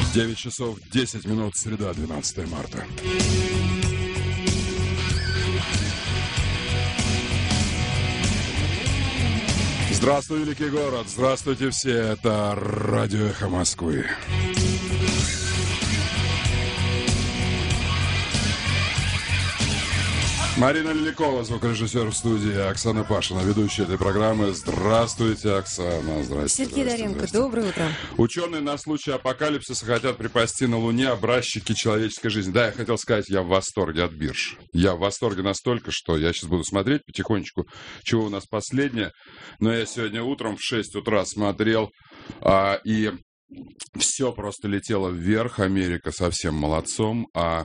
9 часов 10 минут, среда, 12 марта. Здравствуй, великий город! Здравствуйте все! Это Радио Эхо Москвы. Марина Лиликова, звукорежиссер в студии, Оксана Пашина, ведущая этой программы. Здравствуйте, Оксана. Здравствуйте. Сергей Доренко, доброе утро. Ученые на случай апокалипсиса хотят припасти на Луне образчики человеческой жизни. Да, я хотел сказать, я в восторге от бирж. Я в восторге настолько, что я сейчас буду смотреть потихонечку, чего у нас последнее. Но я сегодня утром в 6 утра смотрел, и все просто летело вверх. Америка совсем молодцом.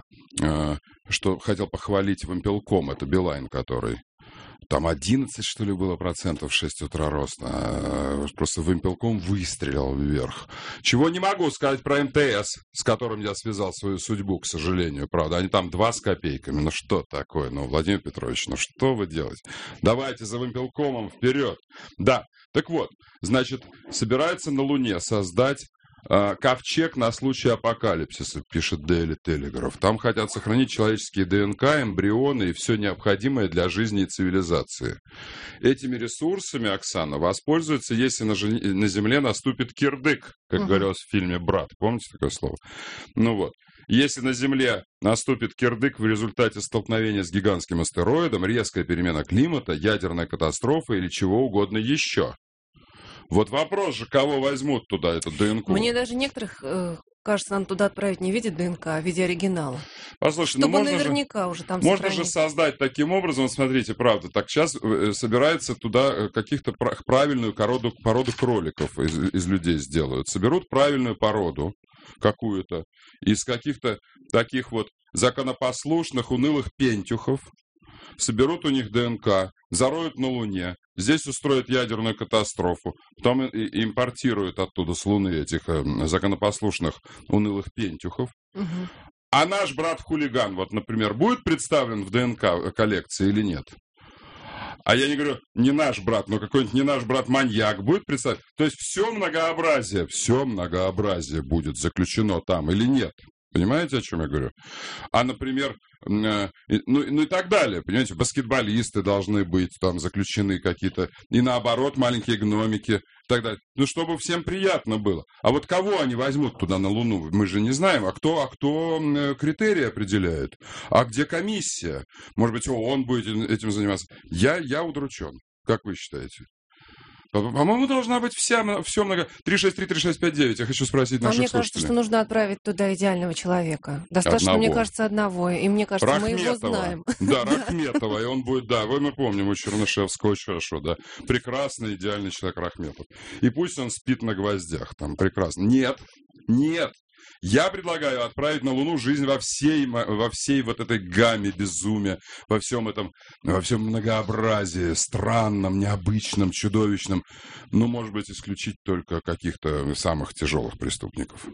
Что хотел похвалить Вимпелком, это Билайн, который... Там 11, что ли, было процентов в 6 утра роста. Просто Вимпелком выстрелил вверх. Чего не могу сказать про МТС, с которым я связал свою судьбу, к сожалению. Правда, они там 2 с копейками. Ну что такое? Ну, Владимир Петрович, ну что вы делаете? Давайте за Вимпелкомом вперед. Да, так вот, значит, собираются на Луне создать ковчег на случай апокалипсиса, пишет Daily Telegraph. Там хотят сохранить человеческие ДНК, эмбрионы и все необходимое для жизни и цивилизации. Этими ресурсами, Оксана, воспользуются, если на Земле наступит кирдык, как говорилось в фильме «Брат». Помните такое слово? Ну вот. Если на Земле наступит кирдык в результате столкновения с гигантским астероидом, резкая перемена климата, ядерная катастрофа или чего угодно еще. Вот вопрос же, кого возьмут туда, эту ДНК? Мне даже некоторых, кажется, надо туда отправить не в виде ДНК, а в виде оригинала. Послушай, чтобы наверняка уже там можно же создать таким образом, смотрите, правда, так сейчас собирается туда каких-то правильную породу кроликов из людей сделают. Соберут правильную породу какую-то из каких-то таких вот законопослушных, унылых пентюхов, соберут у них ДНК, зароют на Луне, здесь устроят ядерную катастрофу, потом импортируют оттуда с Луны этих законопослушных унылых пентюхов. Угу. А наш брат-хулиган, вот, например, будет представлен в ДНК коллекции или нет? А я не говорю, не наш брат, но какой-нибудь не наш брат-маньяк будет представлен. То есть все многообразие будет заключено там или нет? Понимаете, о чем я говорю? А, например, ну и так далее. Понимаете, баскетболисты должны быть там заключены какие-то. И наоборот, маленькие гномики и так далее. Ну, чтобы всем приятно было. А вот кого они возьмут туда на Луну? Мы же не знаем. А кто критерии определяет? А где комиссия? Может быть, он будет этим заниматься? Я удручен. Как вы считаете? По-моему, должна быть все много. 363-3659. Я хочу спросить наших слушателей. Мне кажется, что нужно отправить туда идеального человека. Достаточно, мне кажется, одного. И мне кажется, Рахметова. Мы его знаем. Да, Рахметова. И он будет, да, мы помним у Чернышевского очень хорошо, да. Прекрасный, идеальный человек Рахметов. И пусть он спит на гвоздях там, прекрасно. Нет. Я предлагаю отправить на Луну жизнь во всей вот этой гамме безумия, во всем многообразии, странном, необычном, чудовищном. Ну, может быть, исключить только каких-то самых тяжелых преступников.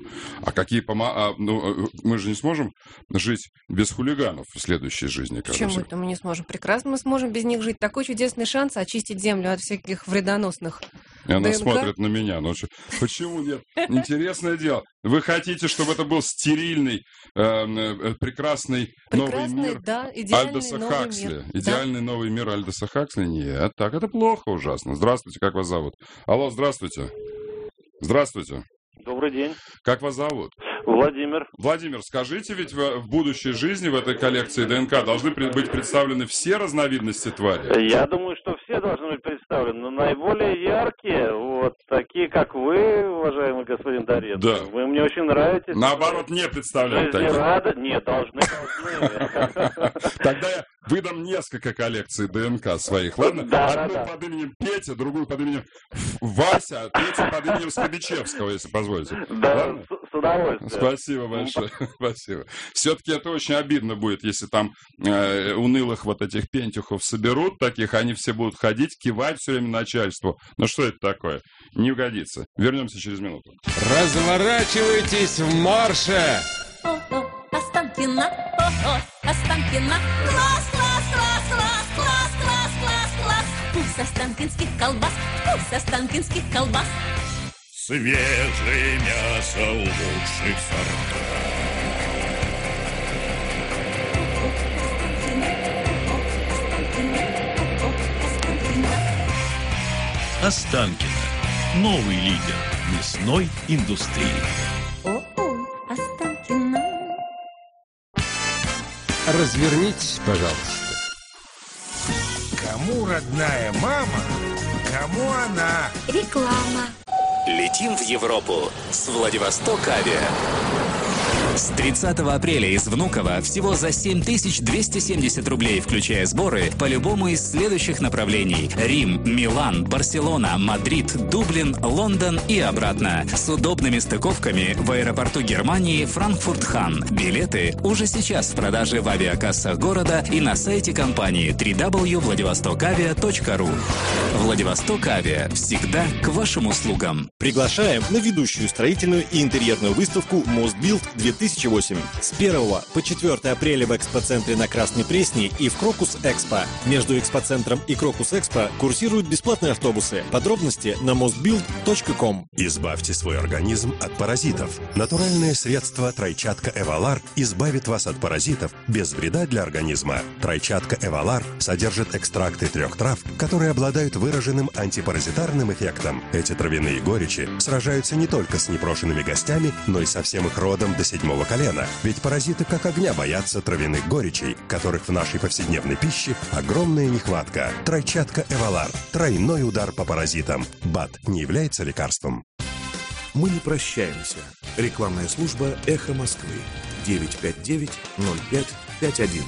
Мы же не сможем жить без хулиганов в следующей жизни. Почему это мы не сможем? Прекрасно мы сможем без них жить. Такой чудесный шанс очистить Землю от всяких вредоносных И она ДНК. смотрит на меня. Ну, почему нет? Интересное дело. Вы хотите, чтобы это был стерильный, прекрасный новый мир, да, идеальный Альдоса новый Хаксли? мир. Идеальный новый мир Альдоса Хаксли? Нет, так это плохо ужасно. Здравствуйте, как вас зовут? Алло, здравствуйте. Здравствуйте. Добрый день. Как вас зовут? Владимир. Владимир, скажите, ведь в будущей жизни в этой коллекции ДНК должны быть представлены все разновидности тварей? Я думаю, что все должны быть представлены, но наиболее яркие, вот такие, как вы, уважаемый господин Доренко. Да. Вы мне очень нравитесь. Наоборот, не представляют таких. Нет, должны. Тогда я выдам несколько коллекций ДНК своих, ладно? Одну под именем Петя, другую под именем Вася, а третью под именем Скобичевского, если позволите. Да, с удовольствием. Спасибо большое. Спасибо. Все-таки это очень обидно будет, если там унылых вот этих пентюхов соберут таких, они все будут ходить, кивать все время начальству. Ну что это такое? Не угодится. Вернемся через минуту. Разворачивайтесь в марше! Останкино, Останкино, класс, класс, класс, класс, класс, класс, класс, класс. Вкус останкинских колбас, вкус останкинских колбас. свежее мясо лучших сортов. Останкино. Новый лидер мясной индустрии. О-о, Останкино. Развернитесь, пожалуйста. Кому родная мама, кому она? Реклама. Летим в Европу с Владивосток Авиа. С 30 апреля из Внуково всего за 7270 рублей, включая сборы, по любому из следующих направлений: Рим, Милан, Барселона, Мадрид, Дублин, Лондон и обратно. С удобными стыковками в аэропорту Германии Франкфурт-Хан. Билеты уже сейчас в продаже в авиакассах города и на сайте компании www.vladivostokavia.ru. Владивосток Авиа. Всегда к вашим услугам. Приглашаем на ведущую строительную и интерьерную выставку «Мостбилд 2008». С 1 по 4 апреля в экспоцентре на Красной Пресне и в Крокус Экспо. Между экспоцентром и Крокус Экспо курсируют бесплатные автобусы. Подробности на mostbuild.com. Избавьте свой организм от паразитов. Натуральное средство тройчатка Эвалар избавит вас от паразитов без вреда для организма. Тройчатка Эвалар содержит экстракты 3 трав, которые обладают выраженным антипаразитарным эффектом. Эти травяные горечи сражаются не только с непрошенными гостями, но и со всем их родом до 7 колена. Ведь паразиты как огня боятся травяных горечей, которых в нашей повседневной пище огромная нехватка. Тройчатка Эвалар. Тройной удар по паразитам. БАД не является лекарством. Мы не прощаемся. Рекламная служба «Эхо Москвы». 959-0551.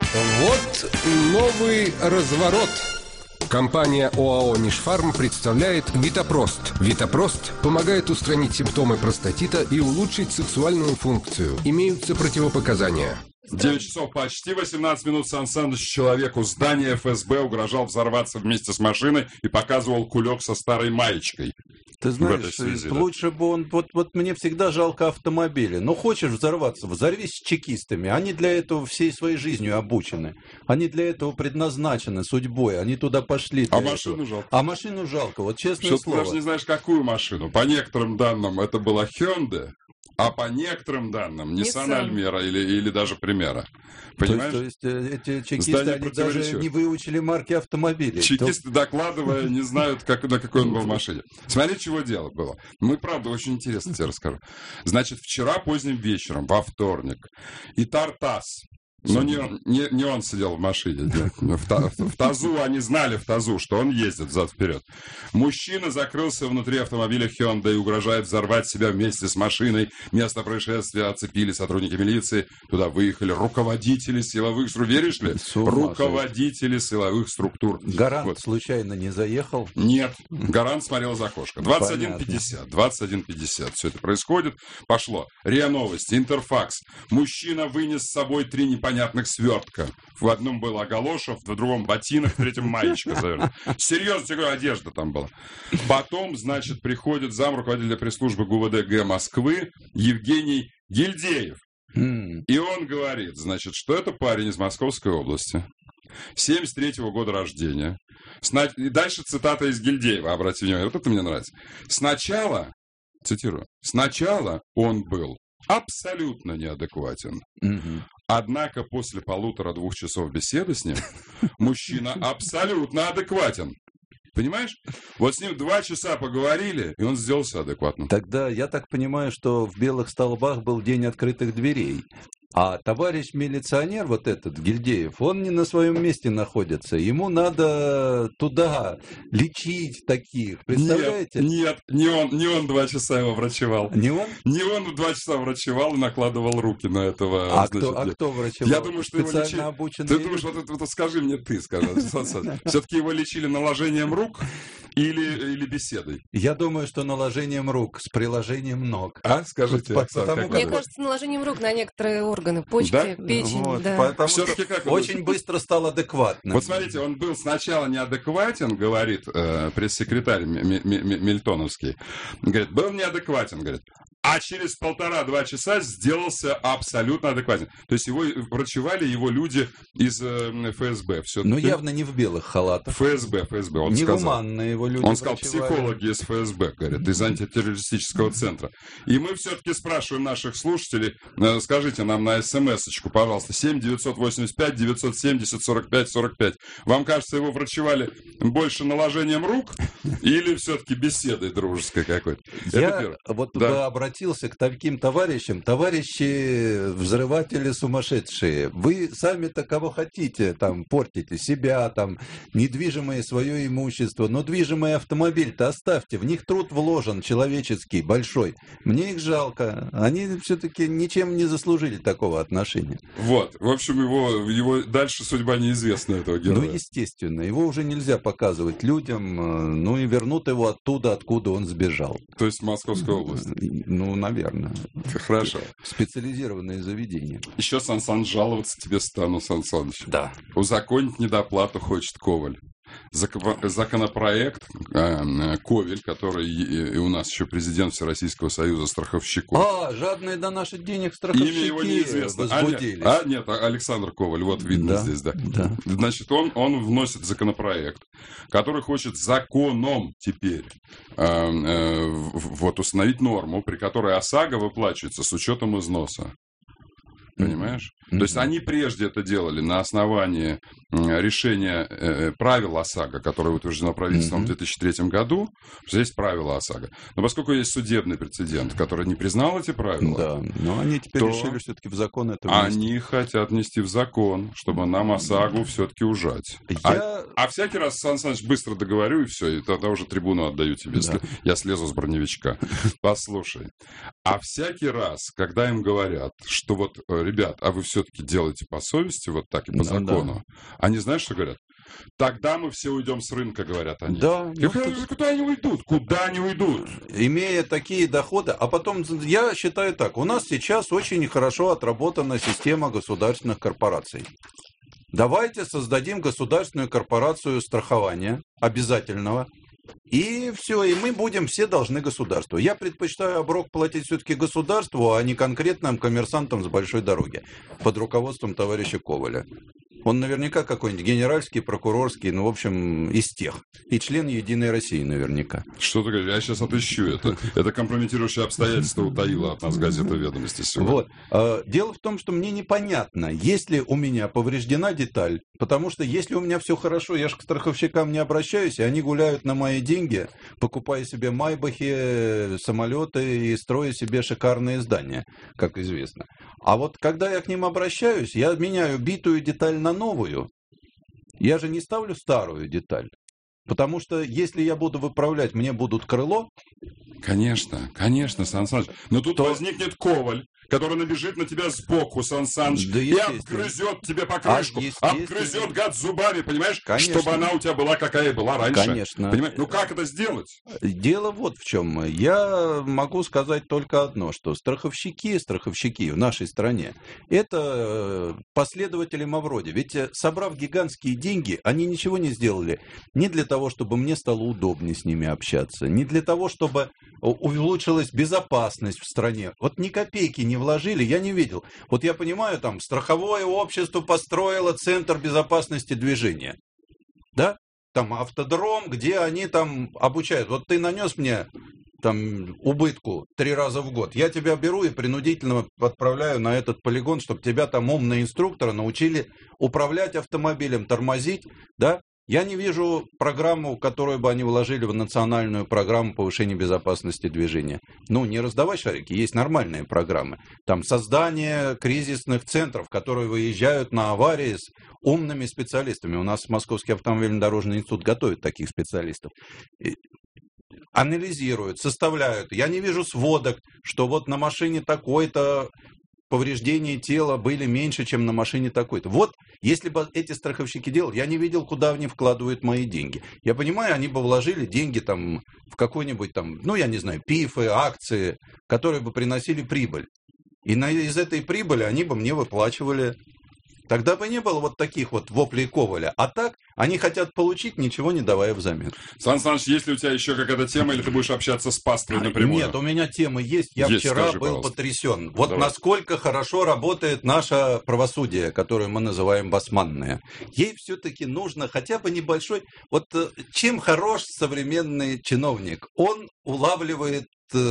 Вот новый разворот. Компания ОАО «Нижфарм» представляет Витапрост. Витапрост помогает устранить симптомы простатита и улучшить сексуальную функцию. Имеются противопоказания. 9 часов почти 18 минут. Сан Саныч человеку здания ФСБ угрожал взорваться вместе с машиной и показывал кулек со старой маечкой. Ты знаешь, лучше бы он... Вот мне всегда жалко автомобили. Ну, хочешь взорваться, взорвись с чекистами. Они для этого всей своей жизнью обучены. Они для этого предназначены судьбой. Они туда пошли. А машину жалко. А машину жалко, вот честное Что слово. ты даже не знаешь, какую машину. По некоторым данным, это была Hyundai, а по некоторым данным Nissan Almera или даже Primera. Понимаешь? То есть эти чекисты, они даже не выучили марки автомобилей. Чекисты, докладывая, не знают, на какой он был в машине. Смотри, чего дело было. Мы, правда, очень интересно тебе расскажу. Значит, вчера поздним вечером, во вторник, и Тартас, но не он сидел в машине. В тазу, они знали в тазу, что он ездит взад-вперед. Мужчина закрылся внутри автомобиля Hyundai и угрожает взорвать себя вместе с машиной. Место происшествия оцепили сотрудники милиции. Туда выехали руководители силовых структур. Веришь ли? Руководители силовых структур. Гарант случайно не заехал? Нет. Гарант смотрел за окошко. 21:50. 21:50. Все это происходит. Пошло. РИА Новости, Интерфакс. Мужчина вынес с собой 3 непонятных свертка. В одном был огалошев, в другом ботинок, в третьем маечка завернута. Серьезно, тебе говорю, одежда там была. Потом, значит, приходит зам руководителя пресс-службы ГУВД Г Москвы Евгений Гильдеев. И он говорит, значит, что это парень из Московской области, 73-го года рождения. И дальше цитата из Гильдеева, обрати внимание, вот это мне нравится. Сначала, цитирую, сначала он был абсолютно неадекватен. Однако после 1,5-2 часов беседы с ним мужчина абсолютно адекватен. Понимаешь? Вот с ним 2 часа поговорили, и он сделался адекватным. Тогда я так понимаю, что в Белых Столбах был день открытых дверей. А товарищ милиционер, вот этот, Гильдеев, он не на своем месте находится. Ему надо туда лечить таких. Представляете? Нет, не он 2 часа его врачевал. Не он? Не он 2 часа врачевал и накладывал руки на этого. А кто врачевал? Я думаю, что его лечили... обученный. Ты думаешь, вот скажи мне ты, скажи. Все-таки его лечили наложением рук или беседой? Я думаю, что наложением рук с приложением ног. А? Скажите. Мне кажется, наложением рук на некоторые органы, почки, печень. Вот, да. Потому все-таки как очень быстро стал адекватным. Вот смотрите, он был сначала неадекватен, говорит пресс-секретарь Мильтоновский. Говорит, был неадекватен, говорит. А через 1,5-2 часа сделался абсолютно адекватен. То есть его врачевали его люди из ФСБ. Ну, явно не в белых халатах. ФСБ, он сказал. Негуманные его люди Он сказал, врачевали. психологи из ФСБ, говорят, из антитеррористического центра. И мы все-таки спрашиваем наших слушателей, скажите нам на смс-очку, пожалуйста, 7-985-970-45-45. Вам кажется, его врачевали больше наложением рук или все-таки беседой дружеской какой-то? Я вот бы обратился к таким товарищам. Товарищи взрыватели сумасшедшие. Вы сами-то кого хотите, там, портите себя, там, недвижимое свое имущество. Но движимый автомобиль-то оставьте. В них труд вложен, человеческий, большой. Мне их жалко. Они все-таки ничем не заслужили такого отношения. Вот. В общем, его дальше судьба неизвестна, этого героя. Ну, естественно. Его уже нельзя показывать людям. Ну, и вернут его оттуда, откуда он сбежал. То есть Московская область? Ну, наверное. Хорошо. Специализированные заведения. Еще, Сан Саныч, жаловаться тебе стану, Сан Саныч. Да. Узаконить недоплату хочет Коваль. Законопроект Ковель, который и у нас еще президент Всероссийского союза страховщиков. Жадные до наших денег страховщики. Имя его неизвестно. Возбудились. Нет, Александр Коваль, вот видно здесь, да. Значит, он вносит законопроект, который хочет законом теперь вот установить норму, при которой ОСАГО выплачивается с учетом износа. Понимаешь? То есть они прежде это делали на основании решения правил ОСАГО, которое утверждено правительством в 2003 году. Есть правила ОСАГО. Но поскольку есть судебный прецедент, который не признал эти правила, но они теперь решили все-таки в закон это внести. Они хотят внести в закон, чтобы нам ОСАГО все-таки ужать. А всякий раз, Сан Саныч, быстро договорю, и все, и тогда уже трибуну отдаю тебе. Я слезу с броневичка. Послушай. А всякий раз, когда им говорят, что вот, ребят, а вы все-таки делаете по совести, вот так и по закону, они знаешь, что говорят? Тогда мы все уйдем с рынка, говорят они. Да. Куда они уйдут? Куда они уйдут? Имея такие доходы. А потом, я считаю так, у нас сейчас очень хорошо отработана система государственных корпораций. Давайте создадим государственную корпорацию страхования обязательного. И все, и мы будем все должны государству. Я предпочитаю оброк платить все-таки государству, а не конкретным коммерсантам с большой дороги под руководством товарища Коваля. Он наверняка какой-нибудь генеральский, прокурорский, ну, в общем, из тех. И член Единой России наверняка. Что ты говоришь? Я сейчас отыщу это. Это компрометирующее обстоятельство утаила от нас газета «Ведомости» сегодня. Вот. Дело в том, что мне непонятно, если у меня повреждена деталь, потому что если у меня все хорошо, я же к страховщикам не обращаюсь, и они гуляют на мои деньги, покупая себе майбахи, самолеты и строя себе шикарные здания, как известно. А вот когда я к ним обращаюсь, я меняю битую деталь на новую. Я же не ставлю старую деталь. Потому что если я буду выправлять, мне будут крыло. Конечно, Сан Саныч. Но тут возникнет Коваль, который набежит на тебя сбоку, Сан Саныч, и обгрызет тебе покрышку, обгрызет гад зубами, понимаешь, чтобы она у тебя была, какая была раньше. Конечно. Понимаешь? Ну как это сделать? Дело вот в чем. Я могу сказать только одно, что страховщики в нашей стране, это последователи Мавроди. Ведь собрав гигантские деньги, они ничего не сделали. Не для того, чтобы мне стало удобнее с ними общаться, не для того, чтобы улучшилась безопасность в стране. Вот ни копейки не вложили, я не видел. Вот я понимаю, там, страховое общество построило центр безопасности движения. Да? Там автодром, где они там обучают. Вот ты нанес мне там убытку 3 раза в год. Я тебя беру и принудительно отправляю на этот полигон, чтобы тебя там умные инструкторы научили управлять автомобилем, тормозить, да? Я не вижу программу, которую бы они вложили в национальную программу повышения безопасности движения. Ну, не раздавай шарики, есть нормальные программы. Там создание кризисных центров, которые выезжают на аварии с умными специалистами. У нас Московский автомобильно-дорожный институт готовит таких специалистов. Анализируют, составляют. Я не вижу сводок, что вот на машине такой-то повреждения тела были меньше, чем на машине такой-то. Вот, если бы эти страховщики делали, я не видел, куда они вкладывают мои деньги. Я понимаю, они бы вложили деньги там в какой-нибудь там, ну, я не знаю, ПИФы, акции, которые бы приносили прибыль. И из этой прибыли они бы мне выплачивали Тогда бы не было вот таких вот воплей Коваля. А так, они хотят получить, ничего не давая взамен. Сан Саныч, есть ли у тебя еще какая-то тема, или ты будешь общаться с паствой напрямую? Нет, у меня темы есть. Я вчера скажи, был пожалуйста. потрясен. Вот Давай. насколько хорошо работает наше правосудие, которое мы называем басманное. Ей все-таки нужно хотя бы небольшой... Вот чем хорош современный чиновник? Он улавливает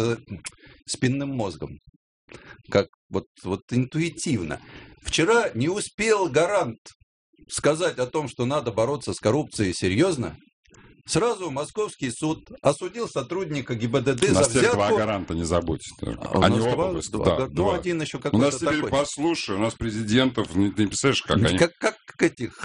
спинным мозгом. Как вот интуитивно. Вчера не успел гарант сказать о том, что надо бороться с коррупцией серьезно. Сразу Московский суд осудил сотрудника ГИБДД у нас за теперь взятку. два гаранта, не забудь. У Они нас оба два, выступают. Да, ну, два. один еще У какой-то нас теперь, такой. послушай, у нас президентов, ты не представляешь, как они... Как этих...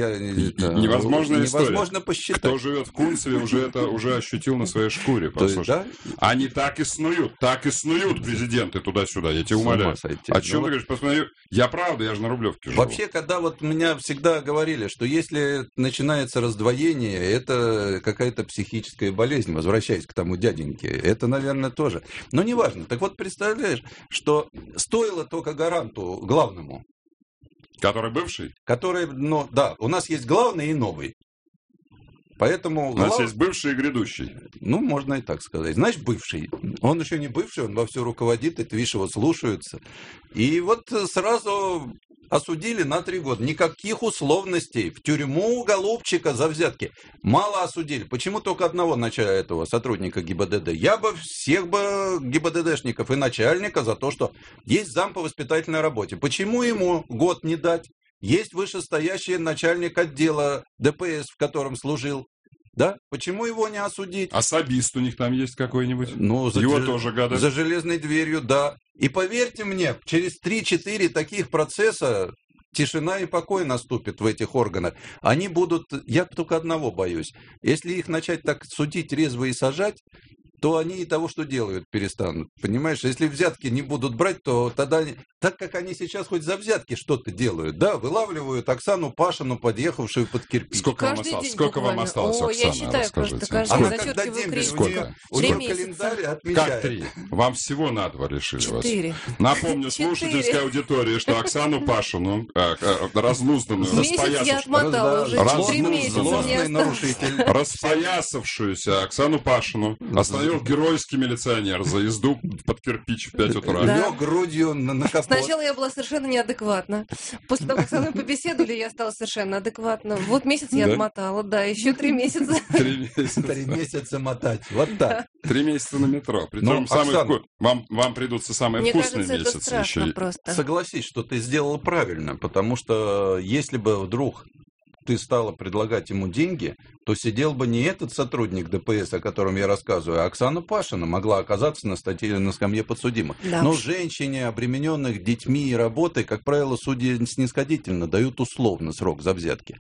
Невозможная история. Невозможно посчитать. Кто живет в Кунцеве, уже ощутил на своей шкуре. То есть, Послушай. да? Они так и снуют президенты туда-сюда, я тебя С ума умоляю. сойти. О чем Ну ты говоришь? Посмотри, я правда, я же на Рублевке живу. Вообще, когда вот меня всегда говорили, что если начинается раздвоение, это какая-то психическая болезнь, возвращаясь к тому дяденьке, это, наверное, тоже. Но неважно. Так вот, представляешь, что стоило только гаранту главному, Который бывший? который, ну, да, у нас есть главный и новый. Поэтому... У нас есть бывший и грядущий. Ну, можно и так сказать. Знаешь, бывший. Он еще не бывший, он вовсю руководит, это, видишь, его слушаются. И вот сразу осудили на 3 года. Никаких условностей. В тюрьму голубчика за взятки. Мало осудили. Почему только одного этого сотрудника ГИБДД? Я бы всех бы ГИБДДшников и начальника за то, что есть зам по воспитательной работе. Почему ему год не дать? Есть вышестоящий начальник отдела ДПС, в котором служил. Да? Почему его не осудить? Особист у них там есть какой-нибудь? Ну, Его тоже года. За железной дверью, да. И поверьте мне, через 3-4 таких процесса тишина и покой наступит в этих органах. Они будут... Я только одного боюсь. Если их начать так судить резво и сажать, то они и того, что делают, перестанут. Понимаешь, если взятки не будут брать, то тогда они... Так как они сейчас хоть за взятки что-то делают, да, вылавливают Оксану Пашину, подъехавшую под кирпич. Сколько вам осталось, Оксана? Я считаю, просто каждый Она день когда зачеркиваю дембель, крестиком. у нее 3 месяца. календарь отмечает. Как 3? Вам всего на 2 решили 4. вас. Напомню слушательской аудитории, что Оксану Пашину, разнузданную, Месяц я отмотала уже. 3 месяца мне нарушитель. Распоясавшуюся Оксану Пашину остановил геройский милиционер за езду под кирпич в 5 утра. Лег грудью на капот. Сначала я была совершенно неадекватна. После того, как со мной побеседовали, я стала совершенно адекватна. Вот месяц я отмотала, да, еще 3 месяца. 3 месяца. 3 месяца мотать. Вот так. 3 месяца на метро. Притом вам придутся самые Мне вкусные кажется, это месяцы страшно еще. просто. Согласись, что ты сделал правильно, потому что если бы вдруг ты стала предлагать ему деньги, то сидел бы не этот сотрудник ДПС, о котором я рассказываю, а Оксана Пашина могла оказаться на скамье подсудимых. Да. Но женщине, обремененных детьми и работой, как правило, судьи снисходительно дают условно срок за взятки.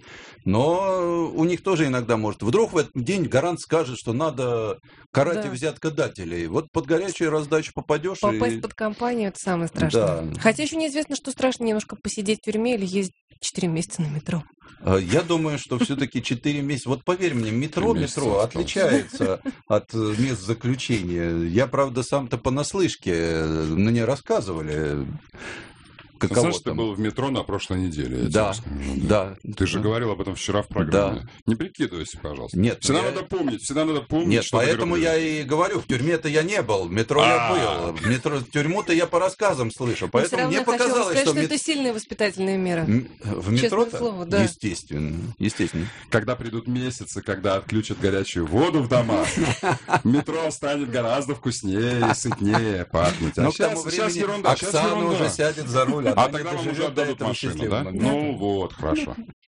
Но у них тоже иногда может... Вдруг в этот день гарант скажет, что надо карать и взяткодателей. Вот под горячую раздачу попадешь. Попасть под компанию — это самое страшное. Да. Хотя еще неизвестно, что страшно немножко посидеть в тюрьме или ездить 4 месяца на метро. Я думаю, что все-таки 4 месяца... Вот поверь мне, метро отличается от мест заключения. Я, правда, сам-то понаслышке, мне рассказывали. Каково Знаешь, ты там. был в метро на прошлой неделе. Да, да. Ты же говорил об этом вчера в программе. Да. Не прикидывайся, пожалуйста. Нет, всегда надо помнить, Нет, что поэтому ты я и говорю, в тюрьме-то я не был, в метро я был. В метро, тюрьму-то я по рассказам слышу, поэтому мне показалось, что это сильная воспитательная мера. В метро-то? Слово, да. Естественно. Когда придут месяцы, когда отключат горячую воду в домах, метро станет гораздо вкуснее, сытнее пахнуть. Но к тому времени ерунда, Оксана уже сядет за руль, а тогда вам уже отдадут машину, да? Ну вот, хорошо.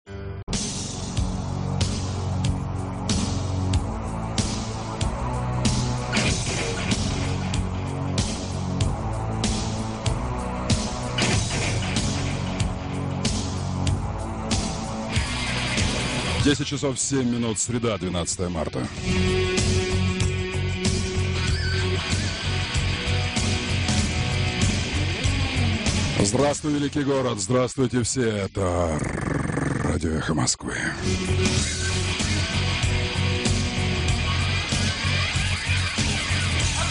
Десять часов 7 минут, среда, 12 марта. Здравствуй, великий город, здравствуйте все, это Радио Эхо Москвы.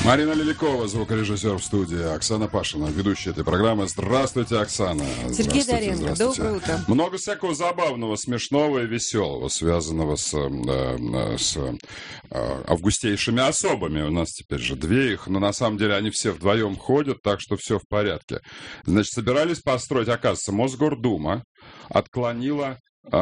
Марина Лиликова, звукорежиссер в студии, Оксана Пашина, ведущая этой программы. Здравствуйте, Оксана. Сергей Доренко, доброе утро. Много всякого забавного, смешного и веселого, связанного с августейшими особами. У нас теперь же две их, но на самом деле они все вдвоем ходят, так что все в порядке. Значит, собирались построить, оказывается, Мосгордума отклонила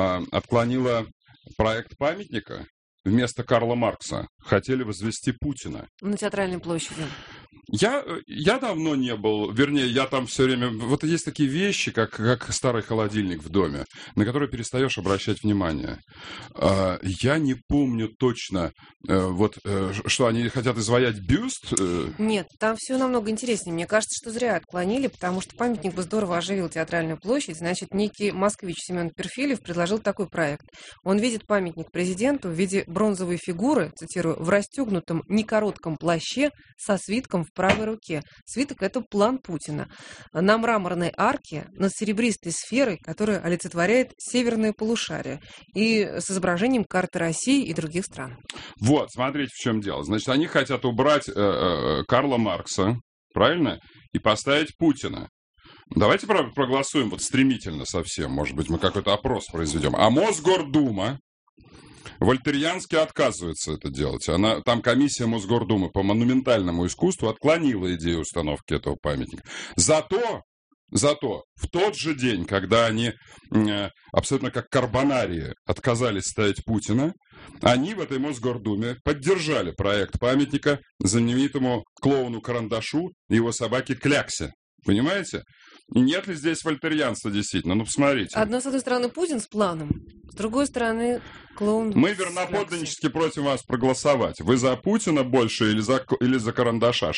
проект памятника. Вместо Карла Маркса хотели возвести Путина. На Театральной площади. Я давно не был, вернее, я там все время... Вот есть такие вещи, как старый холодильник в доме, на которые перестаешь обращать внимание. Я не помню точно, что они хотят изваять бюст. Нет, там все намного интереснее. Мне кажется, что зря отклонили, потому что памятник бы здорово оживил Театральную площадь. Значит, некий москвич Семен Перфильев предложил такой проект. Он видит памятник президенту в виде бронзовой фигуры, цитирую, в расстегнутом некоротком плаще со свитком в правой руке. Свиток – это план Путина. На мраморной арке над серебристой сферой, которая олицетворяет северное полушарие, и с изображением карты России и других стран. Вот, смотрите, в чем дело. Значит, они хотят убрать Карла Маркса, правильно, и поставить Путина. Давайте проголосуем вот стремительно совсем. Может быть, мы какой-то опрос произведем. А Мосгордума вольтерьянски отказывается это делать. Там комиссия Мосгордумы по монументальному искусству отклонила идею установки этого памятника. Зато в тот же день, когда они абсолютно как карбонарии отказались ставить Путина, они в этой Мосгордуме поддержали проект памятника знаменитому клоуну Карандашу и его собаке Кляксе. Понимаете? И нет ли здесь вольтерьянства действительно? Ну, посмотрите. С одной стороны, Путин с планом, с другой стороны, клоун... Мы верноподданнически просим вас проголосовать. Вы за Путина больше или за Карандаша?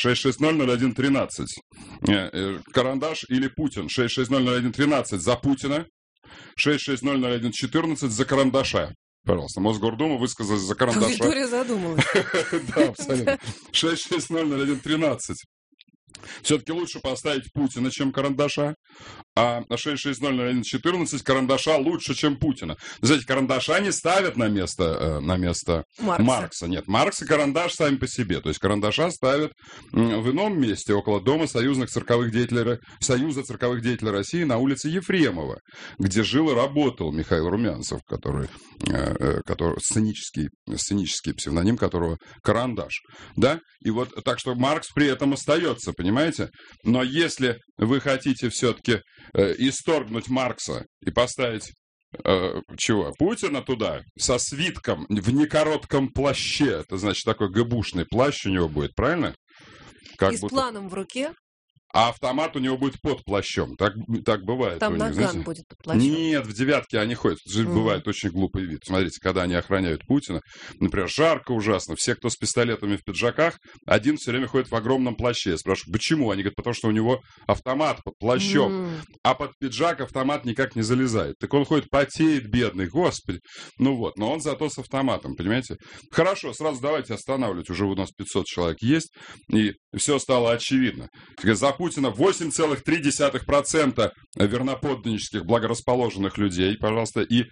6600113. Карандаш или Путин? 6600113 за Путина. 6600114 за Карандаша. Пожалуйста, Мосгордума высказалась за Карандаша. Виктория задумалась. Да, абсолютно. 6600113. Все-таки лучше поставить Путина, чем Карандаша. А 6600114 Карандаша лучше, чем Путина. Знаете, Карандаша не ставят на место Маркса. Нет, Маркс и Карандаш сами по себе. То есть Карандаша ставят в ином месте, около дома Союза цирковых деятелей России на улице Ефремова, где жил и работал Михаил Румянцев, который сценический псевдоним которого Карандаш. Да? И вот так что Маркс при этом остается, понимаете? Но если вы хотите все-таки исторгнуть Маркса и поставить Путина туда со свитком в некоротком плаще, это значит такой ГБУшный плащ у него будет, правильно? И с планом в руке. А автомат у него будет под плащом. Так бывает. Там наган будет под плащом. Нет, в девятке они ходят. Бывает очень глупый вид. Смотрите, когда они охраняют Путина, например, жарко ужасно. Все, кто с пистолетами в пиджаках, один все время ходит в огромном плаще. Я спрашиваю, почему? Они говорят, потому что у него автомат под плащом. А под пиджак автомат никак не залезает. Так он ходит, потеет, бедный, господи. Ну вот, но он зато с автоматом, понимаете? Хорошо, сразу давайте останавливать. Уже у нас 500 человек есть, и все стало очевидно. За Путина 8,3% верноподданнических благорасположенных людей, пожалуйста, и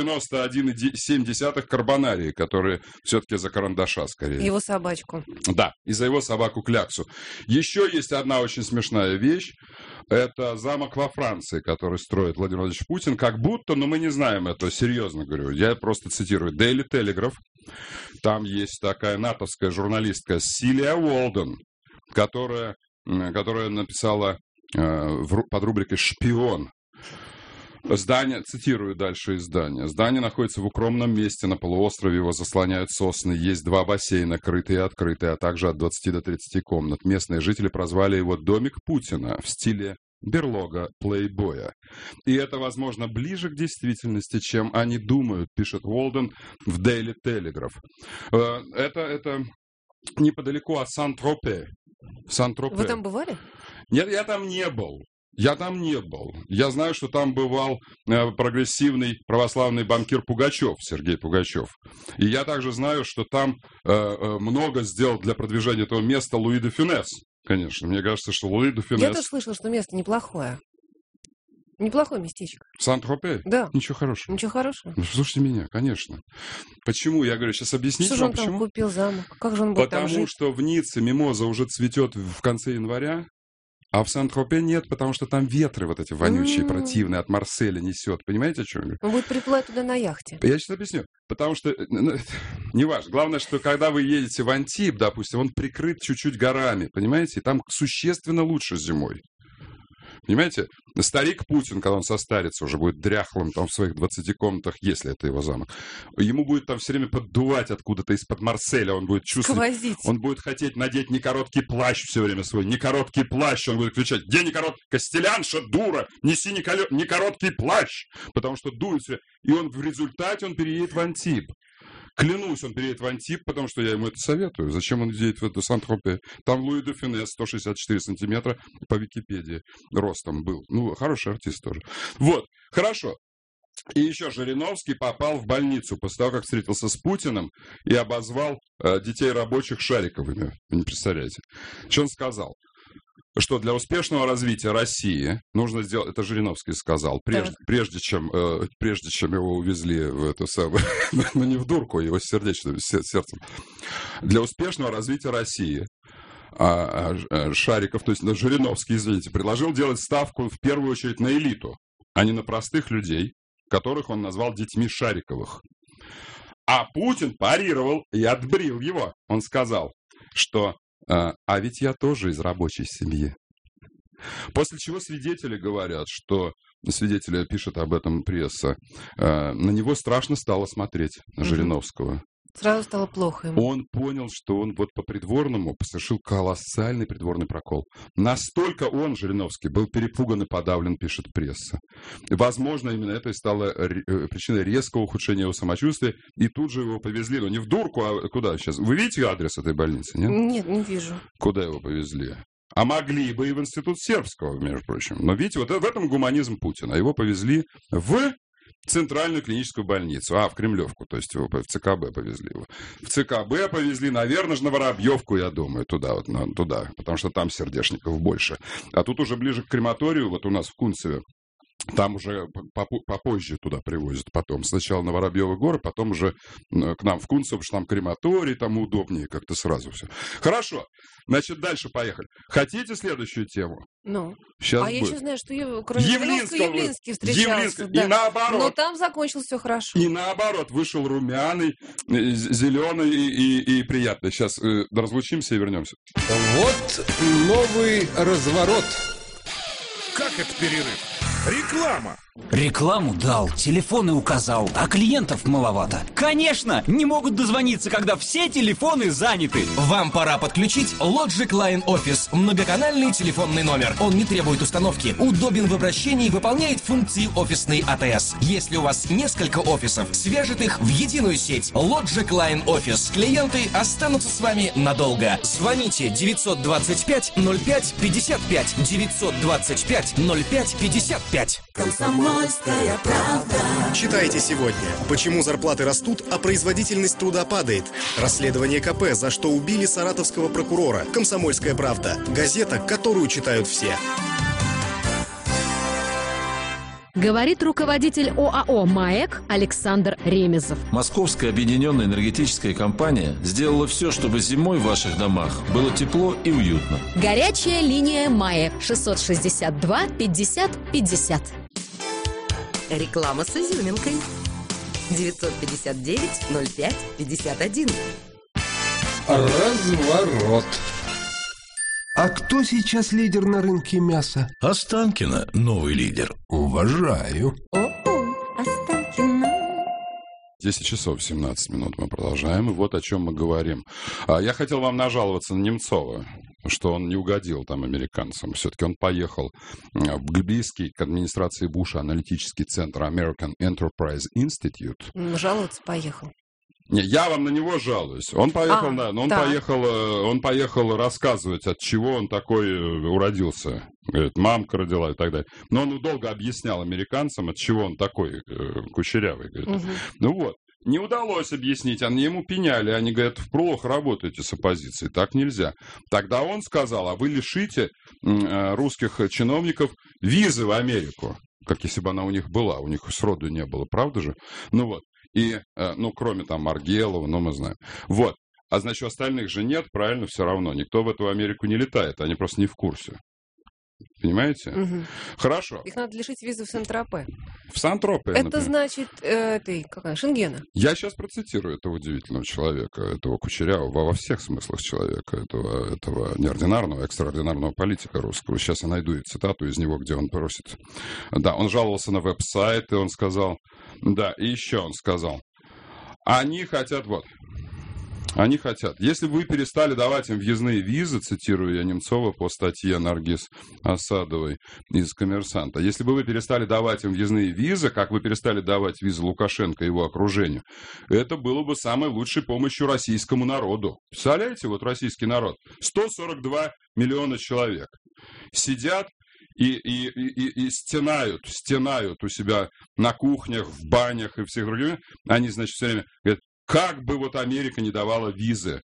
91,7% карбонарии, которые все-таки за Карандаша скорее. Его собачку. Да, и за его собаку Кляксу. Еще есть одна очень смешная вещь. Это замок во Франции, который строит Владимир Владимирович Путин. Как будто, но мы не знаем это, серьезно говорю. Я просто цитирую. Daily Telegraph. Там есть такая натовская журналистка Силия Уолден, которая написала под рубрикой «Шпион». Здание, цитирую дальше издание. Здание находится в укромном месте на полуострове, его заслоняют сосны. Есть 2 бассейна, крытые и открытые, а также от 20 до 30 комнат. Местные жители прозвали его «Домик Путина» в стиле берлога плейбоя. И это, возможно, ближе к действительности, чем они думают, пишет Уолден в Daily Telegraph. Это неподалеку от Сан-Тропе. Вы там бывали? Нет, я там не был. Я знаю, что там бывал прогрессивный православный банкир Пугачев, Сергей Пугачев. И я также знаю, что там много сделал для продвижения этого места Луи де Фюнес. Конечно, мне кажется, что Луи де Фюнес... Я тоже слышала, что место неплохое. Неплохое местечко. Сан-Тропе? Да. Ничего хорошего. Ничего хорошего. Ну, слушайте меня, конечно. Почему? Я говорю, сейчас объясните Что же вам, он там почему. купил замок? Как же он будет там Потому жить? что в Ницце мимоза уже цветет в конце января, а в Сан-Тропе нет, потому что там ветры вот эти вонючие, противные, от Марселя несет. Понимаете, о чем я говорю? Он будет приплывать туда на яхте. Я сейчас объясню. Потому что, неважно, главное, что когда вы едете в Антиб, допустим, он прикрыт чуть-чуть горами, понимаете, и там существенно лучше зимой. Понимаете, старик Путин, когда он состарится, уже будет дряхлым там в своих 20 комнатах, если это его замок, ему будет там все время поддувать откуда-то из-под Марселя, он будет чувствовать, Сквозить. он будет хотеть надеть не короткий плащ все время свой, не короткий плащ, он будет кричать: где не короткий, Костелянша, дура, неси не короткий плащ, потому что дует все, и он в результате он переедет в Антиб. Клянусь, он переедет в Антиб, потому что я ему это советую. Зачем он едет в Сан-Тропе? Там Луи де Фюнес, 164 сантиметра по Википедии ростом был. Ну, хороший артист тоже. Вот, хорошо. И еще Жириновский попал в больницу после того, как встретился с Путиным и обозвал детей рабочих шариковыми. Вы не представляете. Что он сказал? Что для успешного развития России нужно сделать, это Жириновский сказал, прежде чем его увезли в это самое, ну не в дурку, его сердечным сердцем. Для успешного развития России Шариков, то есть Жириновский, извините, предложил делать ставку в первую очередь на элиту, а не на простых людей, которых он назвал детьми Шариковых. А Путин парировал и отбрил его. Он сказал, что а ведь я тоже из рабочей семьи. После чего свидетели говорят, что свидетели пишут об этом пресса, на него страшно стало смотреть, на Жириновского. Сразу стало плохо ему. Он понял, что он вот по-придворному совершил колоссальный придворный прокол. Настолько он, Жириновский, был перепуган и подавлен, пишет пресса. Возможно, именно это и стало причиной резкого ухудшения его самочувствия. И тут же его повезли, но не в дурку, а куда сейчас? Вы видите адрес этой больницы, нет? Нет, не вижу. Куда его повезли? А могли бы и в Институт Сербского, между прочим. Но видите, вот в этом гуманизм Путина. Его повезли в Центральную клиническую больницу. В Кремлевку, то есть его в ЦКБ повезли его. В ЦКБ повезли, наверное, же на Воробьевку, я думаю, туда, потому что там сердечников больше. А тут уже ближе к крематорию, вот у нас в Кунцеве, там уже попозже туда привозят потом. Сначала на Воробьевы горы, потом уже к нам в Кунцево, потому что там крематорий, там удобнее как-то сразу все. Хорошо, значит, дальше поехали. Хотите следующую тему? Ну. Сейчас я будет. еще знаю, что кроме Явлинский встречался. Да. И наоборот. Но там закончилось все хорошо. И наоборот, вышел румяный, зеленый и приятный. Сейчас разлучимся и вернемся. Вот новый разворот. Как это перерыв? Реклама! Рекламу дал, телефоны указал, а клиентов маловато. Конечно, не могут дозвониться, когда все телефоны заняты. Вам пора подключить Logic Line Office, многоканальный телефонный номер. Он не требует установки, удобен в обращении, выполняет функции офисной АТС. Если у вас несколько офисов, свяжет их в единую сеть. Logic Line Office. Клиенты останутся с вами надолго. Звоните 925 05 55 925 05 55. Комсомольская правда. Читайте сегодня. Почему зарплаты растут, а производительность труда падает? Расследование КП, за что убили саратовского прокурора. Комсомольская правда. Газета, которую читают все. Говорит руководитель ОАО «МАЭК» Александр Ремезов. Московская объединенная энергетическая компания сделала все, чтобы зимой в ваших домах было тепло и уютно. Горячая линия «МАЭК» 662 50 50. Реклама с изюминкой. 959 05 51. Разворот. А кто сейчас лидер на рынке мяса? Останкино, новый лидер. Уважаю. Останкино. 10 часов 17 минут мы продолжаем. И вот о чем мы говорим. Я хотел вам нажаловаться на Немцова, что он не угодил там американцам. Все-таки он поехал в близкий к администрации Буша аналитический центр American Enterprise Institute. Жаловаться поехал. Не, я вам на него жалуюсь. Он поехал, он поехал рассказывать, от чего он такой уродился. Говорит, мамка родила и так далее. Но он долго объяснял американцам, от чего он такой кучерявый. Говорит. Ну вот. Не удалось объяснить, они ему пеняли, они говорят, плохо работаете с оппозицией, так нельзя. Тогда он сказал, а вы лишите русских чиновников визы в Америку. как если бы она у них была. У них сроду не было, правда же? Ну вот. И, кроме там Маргелова, мы знаем. Вот. А значит, у остальных же нет, правильно, все равно. Никто в эту Америку не летает, они просто не в курсе. Понимаете? Угу. Хорошо. Их надо лишить визы в Сан-Тропе. В Сан-Тропе, это например. Значит, Шенгена. Я сейчас процитирую этого удивительного человека, этого кучерявого во всех смыслах человека, этого неординарного, экстраординарного политика русского. Сейчас я найду цитату из него, где он просит. Да, он жаловался на веб-сайт, и он сказал, да, и еще он сказал, они хотят, они хотят. Если бы вы перестали давать им въездные визы, цитирую я Немцова по статье Наргиз Асадовой из «Коммерсанта», если бы вы перестали давать им въездные визы, как вы перестали давать визы Лукашенко и его окружению, это было бы самой лучшей помощью российскому народу. Представляете, вот российский народ, 142 миллиона человек сидят и стенают у себя на кухнях, в банях и всех других. Они, значит, все время говорят, как бы вот Америка не давала визы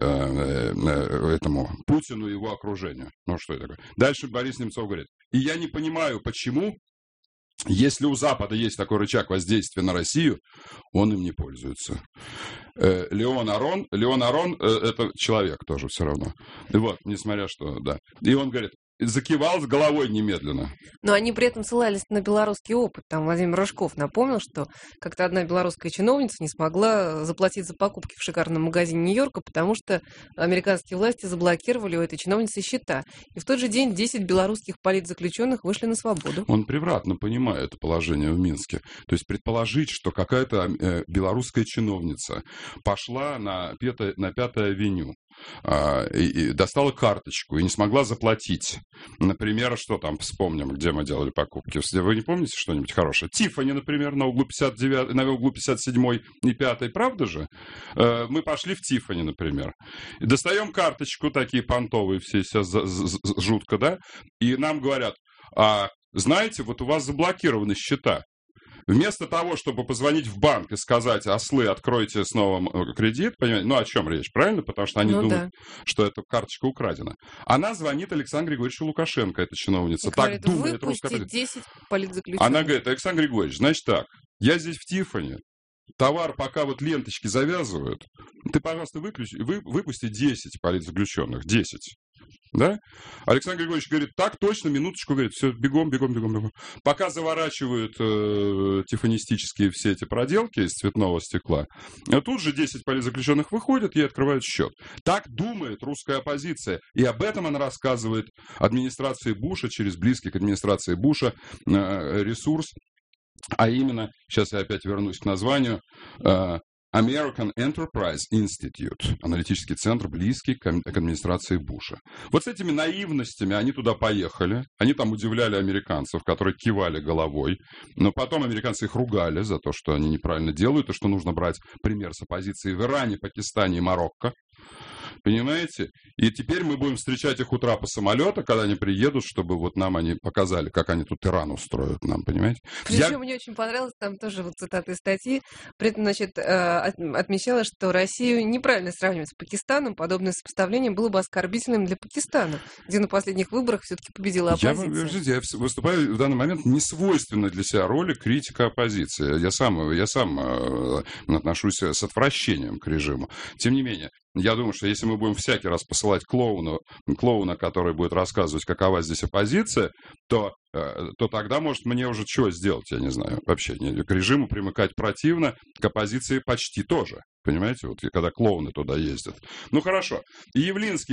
этому Путину и его окружению. Ну, что это такое? Дальше Борис Немцов говорит. И я не понимаю, почему, если у Запада есть такой рычаг воздействия на Россию, он им не пользуется. Леон Арон, это человек тоже все равно. Вот, несмотря что, да. И он говорит, закивал с головой немедленно. Но они при этом ссылались на белорусский опыт. Там Владимир Рожков напомнил, что как-то одна белорусская чиновница не смогла заплатить за покупки в шикарном магазине Нью-Йорка, потому что американские власти заблокировали у этой чиновницы счета. И в тот же день 10 белорусских политзаключенных вышли на свободу. Он превратно понимает положение в Минске. То есть предположить, что какая-то белорусская чиновница пошла на 5-ю авеню, и достала карточку и не смогла заплатить. Например, что там, вспомним, где мы делали покупки. Вы не помните что-нибудь хорошее? Тиффани, например, на углу 59, на углу 57 и 5, правда же? Мы пошли в Тиффани, например. И достаем карточку, такие понтовые все сейчас жутко, да? И нам говорят, знаете, вот у вас заблокированы счета. Вместо того, чтобы позвонить в банк и сказать, ослы, откройте снова кредит, понимаете, ну о чем речь, правильно? Потому что они думают, что эта карточка украдена. Она звонит Александру Григорьевичу Лукашенко, эта чиновница. Так думает русская. 10 политзаключенных. Она говорит, Александр Григорьевич, значит так, я здесь в Тиффани, товар пока вот ленточки завязывают, ты, пожалуйста, выпусти 10 политзаключенных, 10. Да? Александр Григорьевич говорит, так точно, минуточку, говорит, все, бегом. Пока заворачивают тиффанистические все эти проделки из цветного стекла, тут же 10 политзаключенных выходят и открывают счет. Так думает русская оппозиция. И об этом она рассказывает администрации Буша, через близкий к администрации Буша ресурс. А именно, сейчас я опять вернусь к названию, American Enterprise Institute, аналитический центр, близкий к администрации Буша. Вот с этими наивностями они туда поехали, они там удивляли американцев, которые кивали головой, но потом американцы их ругали за то, что они неправильно делают, и что нужно брать пример с оппозиции в Иране, Пакистане и Марокко. Понимаете? И теперь мы будем встречать их у трапа самолета, когда они приедут, чтобы вот нам они показали, как они тут Иран устроят нам, понимаете? Причем мне очень понравилось, там тоже вот цитаты из статьи, при этом, значит, отмечалось, что Россию неправильно сравнивать с Пакистаном, подобное сопоставление было бы оскорбительным для Пакистана, где на последних выборах все-таки победила оппозиция. Я выступаю в данный момент несвойственной для себя роли критика оппозиции. Я сам отношусь с отвращением к режиму. Тем не менее, я думаю, что если мы будем всякий раз посылать клоуна, который будет рассказывать, какова здесь оппозиция, то тогда, может, мне уже чего сделать, я не знаю. Вообще, к режиму примыкать противно, к оппозиции почти тоже. Понимаете, вот когда клоуны туда ездят. Ну, хорошо. И Явлинский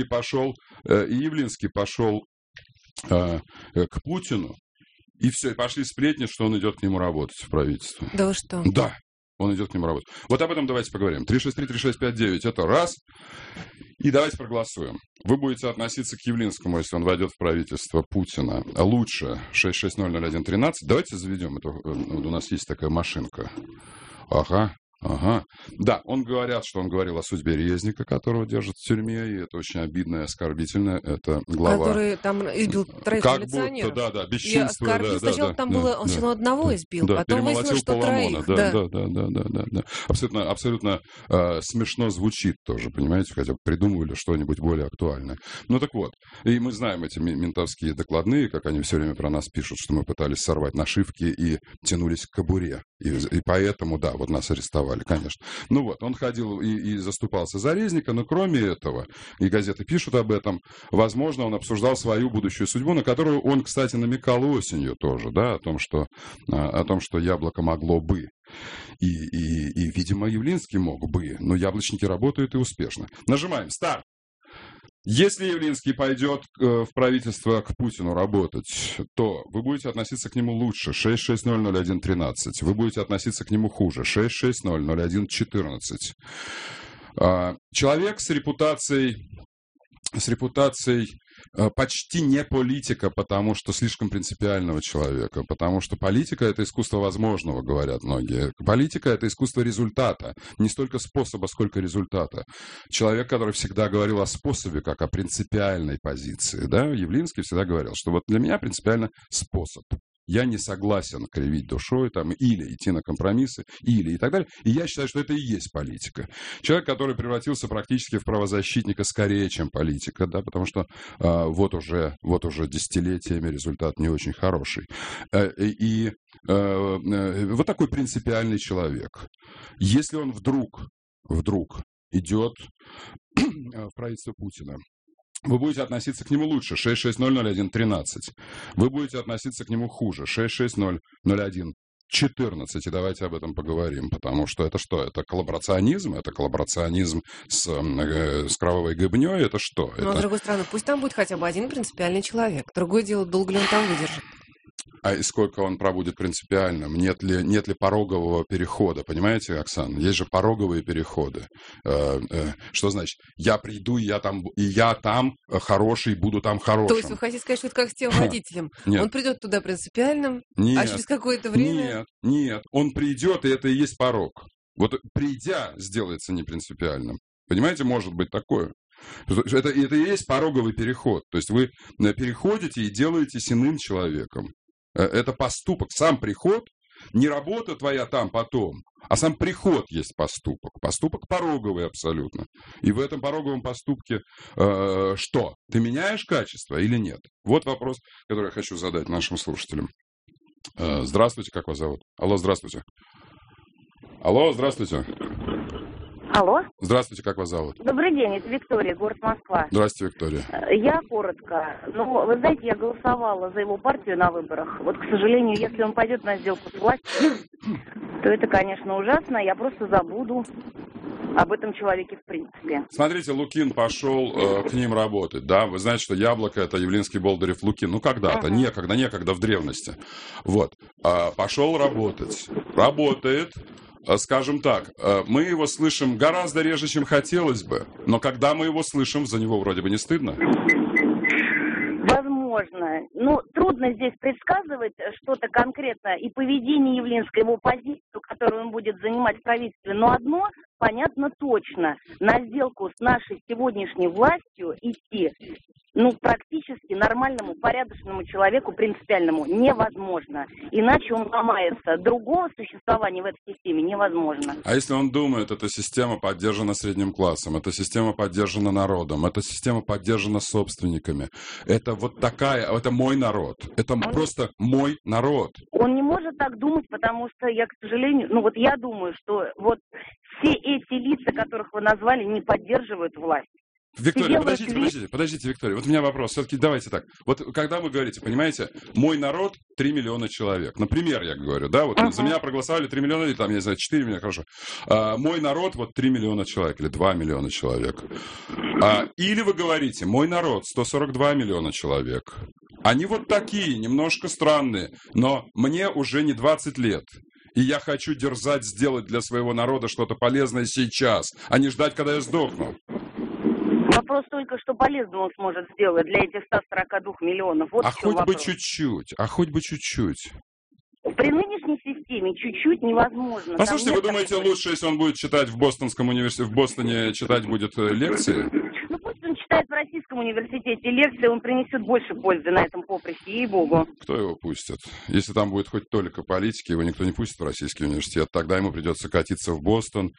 пошел к Путину, и все, и пошли сплетни, что он идет к нему работать в правительство. Да вы что? Да. Он идет к нему работать. Вот об этом давайте поговорим. 363-3659 это раз. И давайте проголосуем. Вы будете относиться к Явлинскому, если он войдет в правительство Путина, лучше 6600113. Давайте заведем это. У нас есть такая машинка. Ага. Ага. Да, говорят, что он говорил о судьбе Резника, которого держат в тюрьме, и это очень обидно и оскорбительно. Это глава... Который там избил троих как милиционеров. будто, да, бесчинство. И сначала там было, он сначала одного избил, да, потом выяснилось, что троих. Да. Абсолютно смешно звучит тоже, понимаете, хотя бы придумывали что-нибудь более актуальное. Ну так вот, и мы знаем эти ментовские докладные, как они все время про нас пишут, что мы пытались сорвать нашивки и тянулись к кобуре. И поэтому, да, вот нас арестовали, конечно. Ну вот, он ходил и заступался за Резника, но кроме этого, и газеты пишут об этом, возможно, он обсуждал свою будущую судьбу, на которую он, кстати, намекал осенью тоже, да, о том, что яблоко могло бы. И, видимо, Явлинский мог бы, но яблочники работают и успешно. Нажимаем «Старт». Если Явлинский пойдет в правительство к Путину работать, то вы будете относиться к нему лучше, 6600113. Вы будете относиться к нему хуже, 6600114. Человек с репутацией почти не политика, потому что слишком принципиального человека, потому что политика – это искусство возможного, говорят многие. Политика – это искусство результата, не столько способа, сколько результата. Человек, который всегда говорил о способе, как о принципиальной позиции, да, Явлинский всегда говорил, что вот для меня принципиально способ. Я не согласен кривить душой там, или идти на компромиссы, или и так далее. И я считаю, что это и есть политика. Человек, который превратился практически в правозащитника скорее, чем политика, да, потому что вот уже десятилетиями результат не очень хороший. Вот такой принципиальный человек. Если он вдруг идет в правительство Путина, вы будете относиться к нему лучше, 6600113. Вы будете относиться к нему хуже, 6600114. И давайте об этом поговорим, потому что это что? Это коллаборационизм? Это коллаборационизм с кровавой гыбней? Это что? Но, с другой стороны, пусть там будет хотя бы один принципиальный человек. Другое дело, долго ли он там выдержит. А и сколько он пробудет принципиальным? Нет ли порогового перехода? Понимаете, Оксана? Есть же пороговые переходы. Что значит? Я приду, и я там хороший, буду там хорошим. То есть вы хотите сказать, что это как с тем водителем? Нет. Он придет туда принципиальным, нет, а через какое-то время... Нет. Он придет, и это и есть порог. Вот придя, сделается непринципиальным. Понимаете, может быть такое. Это и есть пороговый переход. То есть вы переходите и делаетесь иным человеком. Это поступок. Сам приход, не работа твоя там потом, а сам приход есть поступок. Поступок пороговый абсолютно. И в этом пороговом поступке что? Ты меняешь качество или нет? Вот вопрос, который я хочу задать нашим слушателям. Здравствуйте, как вас зовут? Алло, здравствуйте. Алло, здравствуйте. Алло. Здравствуйте, как вас зовут? Добрый день, это Виктория, город Москва. Здравствуйте, Виктория. Я коротко. Вы знаете, я голосовала за его партию на выборах. Вот, к сожалению, если он пойдет на сделку с властью, то это, конечно, ужасно. Я просто забуду об этом человеке в принципе. Смотрите, Лукин пошел к ним работать, да? Вы знаете, что Яблоко – это Явлинский, Болдырев, Лукин. Ну, когда-то, некогда в древности. Вот. Пошел работать. Работает. Скажем так, мы его слышим гораздо реже, чем хотелось бы, но когда мы его слышим, за него вроде бы не стыдно. Возможно. Трудно здесь предсказывать что-то конкретно и поведение Явлинского, его позицию, которую он будет занимать в правительстве. Но одно понятно точно. На сделку с нашей сегодняшней властью идти практически нормальному, порядочному человеку, принципиальному, невозможно. Иначе он ломается. Другого существования в этой системе невозможно. А если он думает, эта система поддержана средним классом, эта система поддержана народом, эта система поддержана собственниками, это вот такая, это мой народ, это просто мой народ. Он не может так думать, потому что я, к сожалению, я думаю, что вот все эти лица, которых вы назвали, не поддерживают власть. Виктория, подождите, Виктория. Вот у меня вопрос. Все-таки давайте так. Вот когда вы говорите, понимаете, мой народ 3 миллиона человек. Например, я говорю, да, вот за меня проголосовали 3 миллиона, или там, я не знаю, 4 миллиона, хорошо. Мой народ вот 3 миллиона человек, или 2 миллиона человек. Или вы говорите, мой народ 142 миллиона человек. Они вот такие, немножко странные, но мне уже не 20 лет. И я хочу дерзать сделать для своего народа что-то полезное сейчас, а не ждать, когда я сдохну. Вопрос только, что полезного он сможет сделать для этих 142 миллионов. Вот хоть бы чуть-чуть. При нынешней системе теме чуть-чуть невозможно. Послушайте, вы думаете, лучше, если он будет читать в Бостонском университете, в Бостоне читать будет лекции? Ну, пусть он читает в Российском университете лекции, он принесет больше пользы на этом поприще, ей-богу. Кто его пустит? Если там будет хоть только политики, его никто не пустит в Российский университет, тогда ему придется катиться в Бостон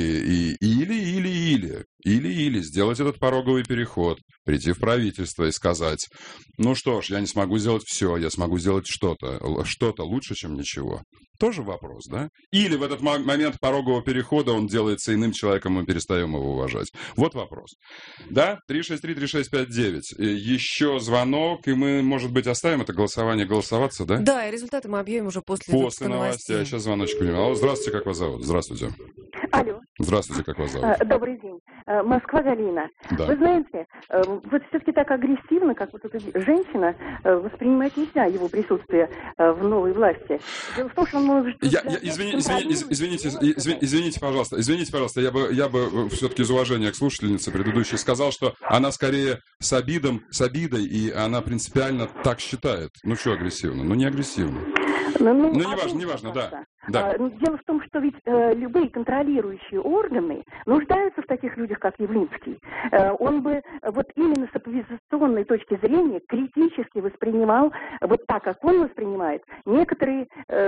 или сделать этот пороговый переход, прийти в правительство и сказать, ну что ж, я не смогу сделать все, я смогу сделать что-то лучше, чем ничего. Тоже вопрос, да? Или в этот момент порогового перехода он делается иным человеком, мы перестаем его уважать. Вот вопрос. Да? 363-3659. Еще звонок, и мы, может быть, оставим это голосование голосоваться, да? Да, и результаты мы объявим уже после новостей. А сейчас звоночек примем. Алло, здравствуйте, как вас зовут? Здравствуйте. Алло. Здравствуйте, как вас зовут? Добрый день. Москва, Галина. Да. Вы знаете, вот все-таки так агрессивно, как вот эта женщина, воспринимать нельзя его присутствие в новой власти. Дело в том, что он может... Извините, пожалуйста, я бы все-таки из уважения к слушательнице предыдущей сказал, что она скорее с обидой, и она принципиально так считает. Ну, что агрессивно? Ну, не агрессивно. Ну, неважно, да. Да. Дело в том, что ведь любые контролирующие органы нуждаются в таких людях, как Явлинский. Он бы вот именно с оппозиционной точки зрения критически воспринимал, вот так, как он воспринимает, некоторые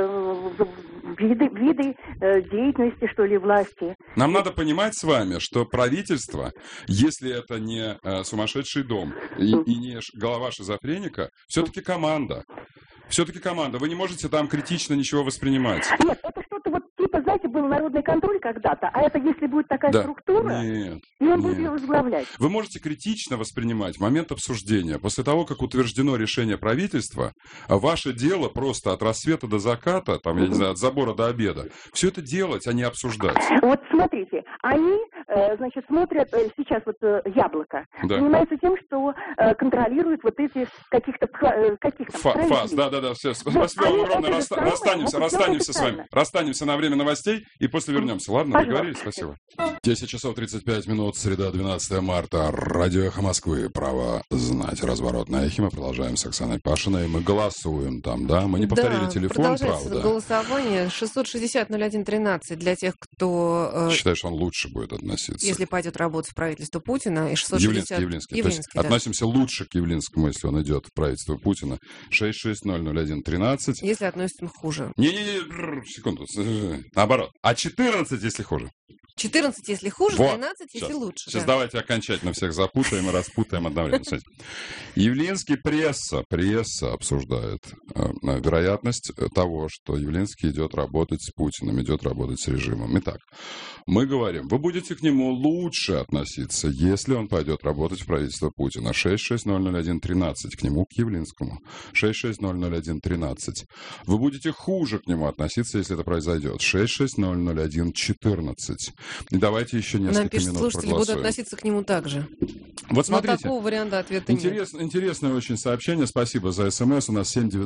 виды деятельности, что ли, власти. Нам надо понимать с вами, что правительство, если это не сумасшедший дом и не голова шизофреника, все-таки команда. Все-таки команда. Вы не можете там критично ничего воспринимать. Нет, это что-то вот типа, знаете, был народный контроль когда-то, а это если будет такая структура, и он будет ее возглавлять. Вы можете критично воспринимать момент обсуждения. После того, как утверждено решение правительства, ваше дело просто от рассвета до заката, там, я не знаю, от забора до обеда, все это делать, а не обсуждать. Вот смотрите, они, значит, смотрят сейчас вот «Яблоко», занимаются тем, что контролируют вот эти каких-то фаз, да, все. Расстанемся с вами. Расстанемся на время новостей и после вернемся. Ладно, договорились? Спасибо. 10 часов 35 минут, среда, 12 марта. Радио «Эхо Москвы». Право знать. Разворот на эхе. Мы продолжаем с Оксаной Пашиной. Мы голосуем там, да? Мы не повторили телефон, правда? Голосование 660-01-13 для тех, кто... Считает, что он лучше будет относиться. Если пойдет работать в правительство Путина. И 660... Явлинский. То есть относимся лучше к Явлинскому, если он идет в правительство Путина. 660-01-13. Если относимся хуже. Не, секунду. Наоборот. А 14, если хуже. 14, если хуже, 13, если лучше. Сейчас давайте окончательно всех запутаем и распутаем одновременно. Явлинский пресса обсуждает вероятность того, что Явлинский идет работать с Путиным, идет работать с режимом. Итак, мы говорим, вы будете к нему лучше относиться, если он пойдет работать в правительство Путина. 6600113 к нему, к Явлинскому. 6600113. Вы будете хуже к нему относиться, если это произойдет. 6600114. И давайте еще несколько минут слушатели будут относиться к нему так же. Вот смотрите. Но такого варианта ответа нет. Интересное очень сообщение. Спасибо за СМС. У нас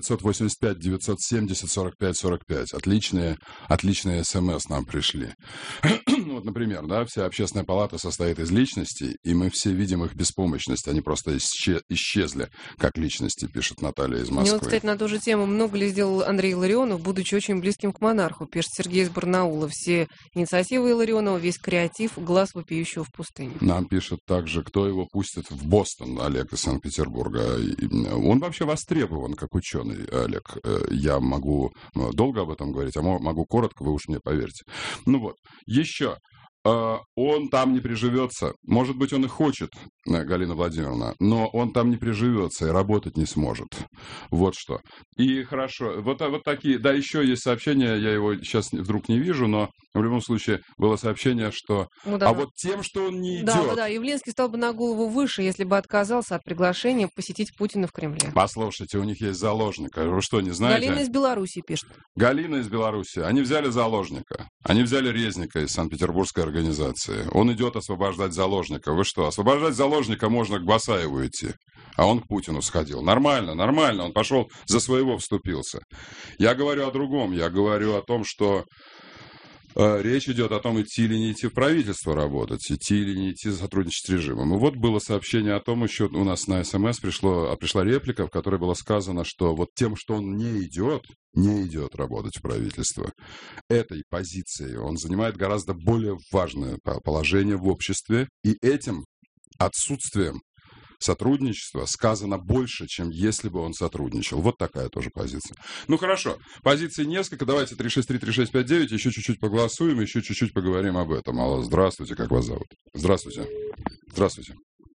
7-985-970-45-45. Отличные СМС нам пришли. Вот, например, да, вся общественная палата состоит из личностей, и мы все видим их беспомощность. Они просто исчезли, как личности, пишет Наталья из Москвы. Мне вот, кстати, на ту же тему много ли сделал Андрей Илларионов, будучи очень близким к монарху, пишет Сергей из Барнаула. Все инициативы Илларионова, весь креатив, глаз вопиющего в пустыне. Нам пишет также, кто его пустит в Бостон, Олег из Санкт-Петербурга. Он вообще востребован как ученый, Олег. Я могу долго об этом говорить, а могу коротко, вы уж мне поверьте. Ну вот, еще. Он там не приживется. Может быть, он и хочет, Галина Владимировна, но он там не приживется и работать не сможет. Вот что. И хорошо. Вот такие. Да, еще есть сообщение, я его сейчас вдруг не вижу, но в любом случае было сообщение, что... Ну, да. А вот тем, что он не идет... Да, Явлинский стал бы на голову выше, если бы отказался от приглашения посетить Путина в Кремле. Послушайте, у них есть заложник. Вы что, не знаете? Галина из Беларуси пишет. Галина из Беларуси. Они взяли заложника. Они взяли Резника из Санкт-Петербургской организации. Он идет освобождать заложника. Вы что, освобождать заложника можно к Басаеву идти. А он к Путину сходил. Нормально. Он пошел за своего вступился. Я говорю о другом. Я говорю о том, что Речь идет о том, идти или не идти в правительство работать, идти или не идти сотрудничать с режимом. И вот было сообщение о том, еще у нас на СМС пришла реплика, в которой было сказано, что вот тем, что он не идет работать в правительство, этой позицией он занимает гораздо более важное положение в обществе, и этим отсутствием сотрудничества сказано больше, чем если бы он сотрудничал. Вот такая тоже позиция. Ну, хорошо. Позиций несколько. Давайте 363-3659. Еще чуть-чуть поголосуем, еще чуть-чуть поговорим об этом. Алло, здравствуйте. Как вас зовут? Здравствуйте. Здравствуйте.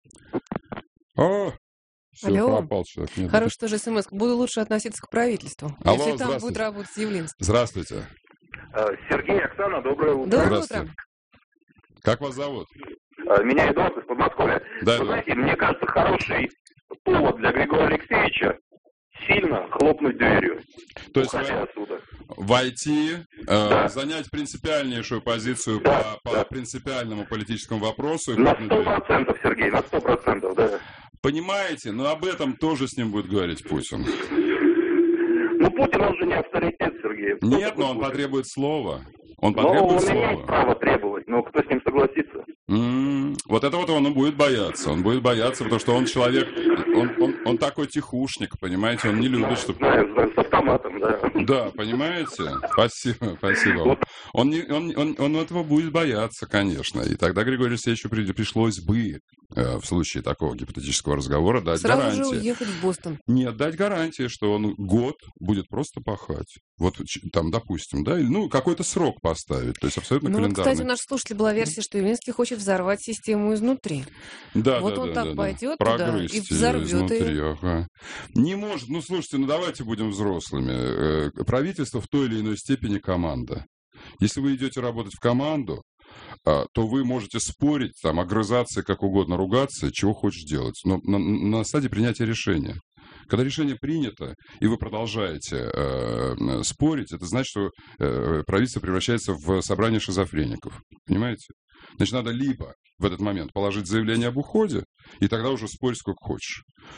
О, все, алло. пропал человек. Нет, Хорошо, тоже смс. Буду лучше относиться к правительству, алло, если там будет работать Явлинский. Здравствуйте. Сергей, Оксана, доброе утро. Доброе утро. Как вас зовут? Меня Эдуард из Подмосковья. Да, вы знаете, мне кажется, хороший повод для Григория Алексеевича сильно хлопнуть дверью. То есть отсюда. Войти, занять принципиальнейшую позицию по принципиальному политическому вопросу. На 100%, Сергей, на 100%, да. Понимаете, но об этом тоже с ним будет говорить Путин. Ну, Путин, он же не авторитет, Сергей. Нет, но он потребует слова. Он потребует слова. Он имеет право требовать, но кто с ним согласится? Вот это вот он будет бояться. Он будет бояться, потому что он человек, он такой тихушник, понимаете, он не любит, чтобы... С автоматом, да. Да, понимаете? Спасибо. Он этого будет бояться, конечно. И тогда Григорию Алексеевичу пришлось бы в случае такого гипотетического разговора дать гарантии. Сразу же уехать в Бостон. Нет, дать гарантии, что он год будет просто пахать. Вот там, допустим, да, ну, какой-то срок поставить, то есть абсолютно календарный. Кстати, у наших слушателей была версия, что Явлинский хочет взорвать систему изнутри. Да, вот он так пойдет туда и взорвет ее. Ага. Не может, ну, слушайте, ну, давайте будем взрослыми. Правительство в той или иной степени команда. Если вы идете работать в команду, то вы можете спорить, там, огрызаться, как угодно ругаться, чего хочешь делать. Но на стадии принятия решения. Когда решение принято, и вы продолжаете спорить, это значит, что правительство превращается в собрание шизофреников. Понимаете? Значит, надо либо в этот момент положить заявление об уходе, и тогда уже спорь сколько хочешь.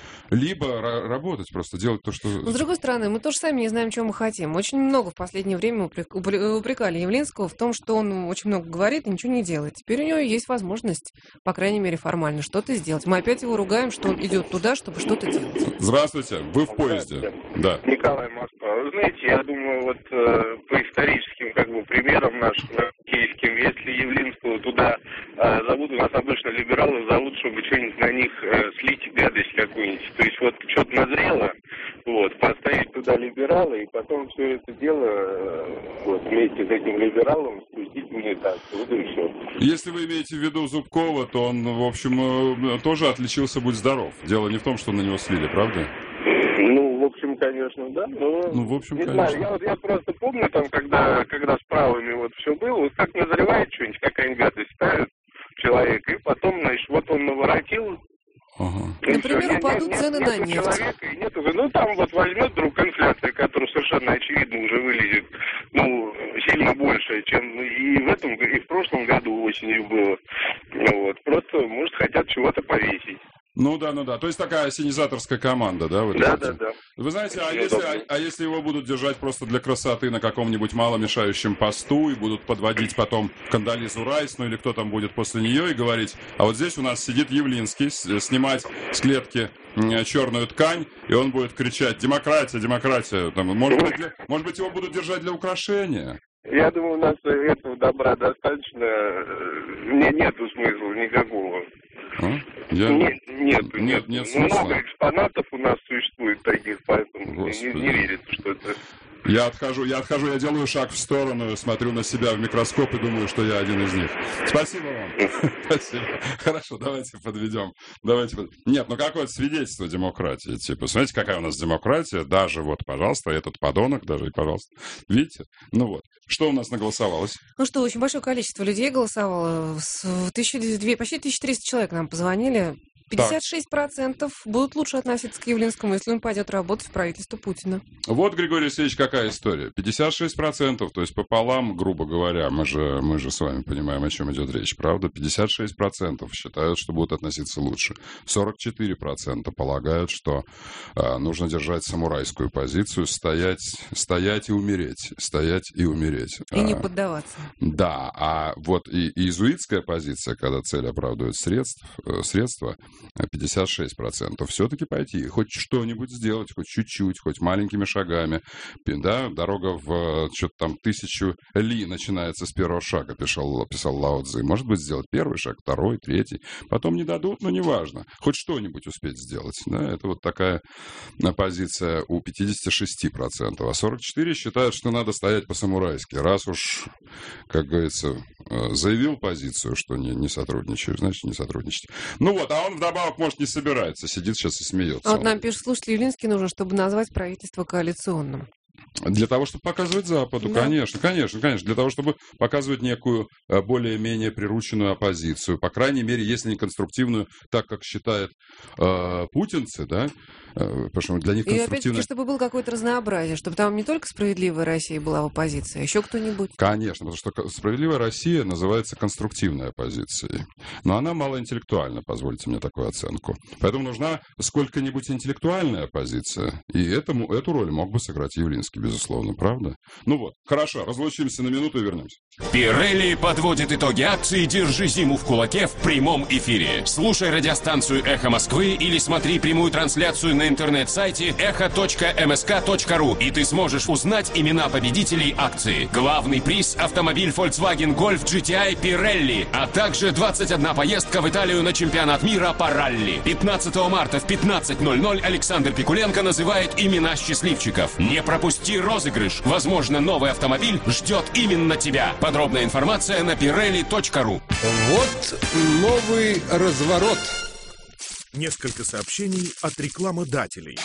Либо работать, просто делать то, что... Но, с другой стороны, мы тоже сами не знаем, чего мы хотим. Очень много в последнее время упрекали Явлинского в том, что он очень много говорит и ничего не делает. Теперь у него есть возможность, по крайней мере, формально что-то сделать. Мы опять его ругаем, что он идет туда, чтобы что-то делать. Здравствуйте, вы в поезде. Да. Николай, Москва. Вы знаете, я думаю, вот по историческим примерам нашим, киевским, если Явлинского туда зовут, у нас обычно либералы зовут, чтобы что-нибудь на них слить гадость какую-нибудь. То есть вот что-то назрело, вот, поставить туда либерала, и потом все это дело вот, вместе с этим либералом спустить в унитаз. Вот и все. Если вы имеете в виду Зубкова, то он, в общем, тоже отличился, будь здоров. Дело не в том, что на него слили, правда? Ну, в общем, конечно, да. Но, в общем, не конечно. знаю, я просто помню, там, когда с правыми вот все было, вот как назревает что-нибудь, какая-нибудь гадость ставит человек, и потом, значит, вот он наворотил. Ага. Например, упадут цены на нефть. Человека, и нету, ну, там вот возьмет вдруг инфляция, которая совершенно очевидно уже вылезет, ну, сильно больше, чем и в этом, и в прошлом году осенью было. Вот. Просто, может, хотят чего-то повесить. Ну да. То есть такая ассенизаторская команда, да? Да. Вы знаете, если его будут держать просто для красоты на каком-нибудь маломешающем посту и будут подводить потом Кондолизу Райс, ну или кто там будет после нее, и говорить, а вот здесь у нас сидит Явлинский, снимать с клетки черную ткань, и он будет кричать «Демократия, демократия». Там, может быть, его будут держать для украшения. Я думаю, у нас этого добра достаточно. Нету смысла никакого. Нет смысла. Много экспонатов у нас существует таких, поэтому не верится, что это... Я отхожу, я делаю шаг в сторону, смотрю на себя в микроскоп и думаю, что я один из них. Спасибо вам. Спасибо. Хорошо, давайте подведем. Нет, ну какое-то свидетельство демократии. Типа, смотрите, какая у нас демократия. Даже вот, пожалуйста, этот подонок, даже и пожалуйста. Видите? Ну вот. Что у нас наголосовалось? Ну что, очень большое количество людей голосовало. Почти 1300 человек нам позвонили. 56% будут лучше относиться к Явлинскому, если он пойдет работать в правительство Путина. Вот, Григорий Алексеевич, какая история. 56%, то есть пополам, грубо говоря, мы же с вами понимаем, о чем идет речь, правда? 56% считают, что будут относиться лучше. 44% полагают, что нужно держать самурайскую позицию, стоять и умереть. Стоять и умереть. И не поддаваться. Да, а вот и иезуитская позиция, когда цель оправдывает средства, 56%. Все-таки пойти, хоть что-нибудь сделать, хоть чуть-чуть, хоть маленькими шагами. Да, дорога в что-то там 1000 ли начинается с первого шага, писал Лао Цзы. Может быть, сделать первый шаг, второй, третий. Потом не дадут, но неважно. Хоть что-нибудь успеть сделать. Да, это вот такая позиция у 56%. А 44% считают, что надо стоять по-самурайски. Раз уж, как говорится, заявил позицию, что не сотрудничаешь, значит, не сотрудничать. Ну вот, а он вдобавок, может, не собирается. Сидит сейчас и смеется. А вот нам пишет, слушайте, Явлинский нужен, чтобы назвать правительство коалиционным. Для того, чтобы показывать Западу, да. Конечно. Для того, чтобы показывать некую более-менее прирученную оппозицию. По крайней мере, если не конструктивную, так как считают путинцы, да, потому что для них конструктивная... И опять-таки, чтобы было какое-то разнообразие, чтобы там не только «Справедливая Россия» была в оппозиции, а еще кто-нибудь. Конечно, потому что «Справедливая Россия» называется конструктивной оппозицией. Но она малоинтеллектуальна, позвольте мне такую оценку. Поэтому нужна сколько-нибудь интеллектуальная оппозиция. И эту роль мог бы сыграть Явлинский, безусловно, правда? Ну вот, хорошо, разлучимся на минуту и вернемся. Pirelli подводит итоги акции «Держи зиму в кулаке» в прямом эфире. Слушай радиостанцию «Эхо Москвы» или смотри прямую трансляцию на интернет-сайте echo.msk.ru, и ты сможешь узнать имена победителей акции. Главный приз – автомобиль Volkswagen Golf GTI Pirelli, а также 21 поездка в Италию на чемпионат мира по ралли. 15 марта в 15:00 Александр Пикуленко называет имена счастливчиков. Не пропусти розыгрыш. Возможно, новый автомобиль ждет именно тебя. Подробная информация на pirelli.ru. Вот новый разворот. Несколько сообщений от рекламодателей.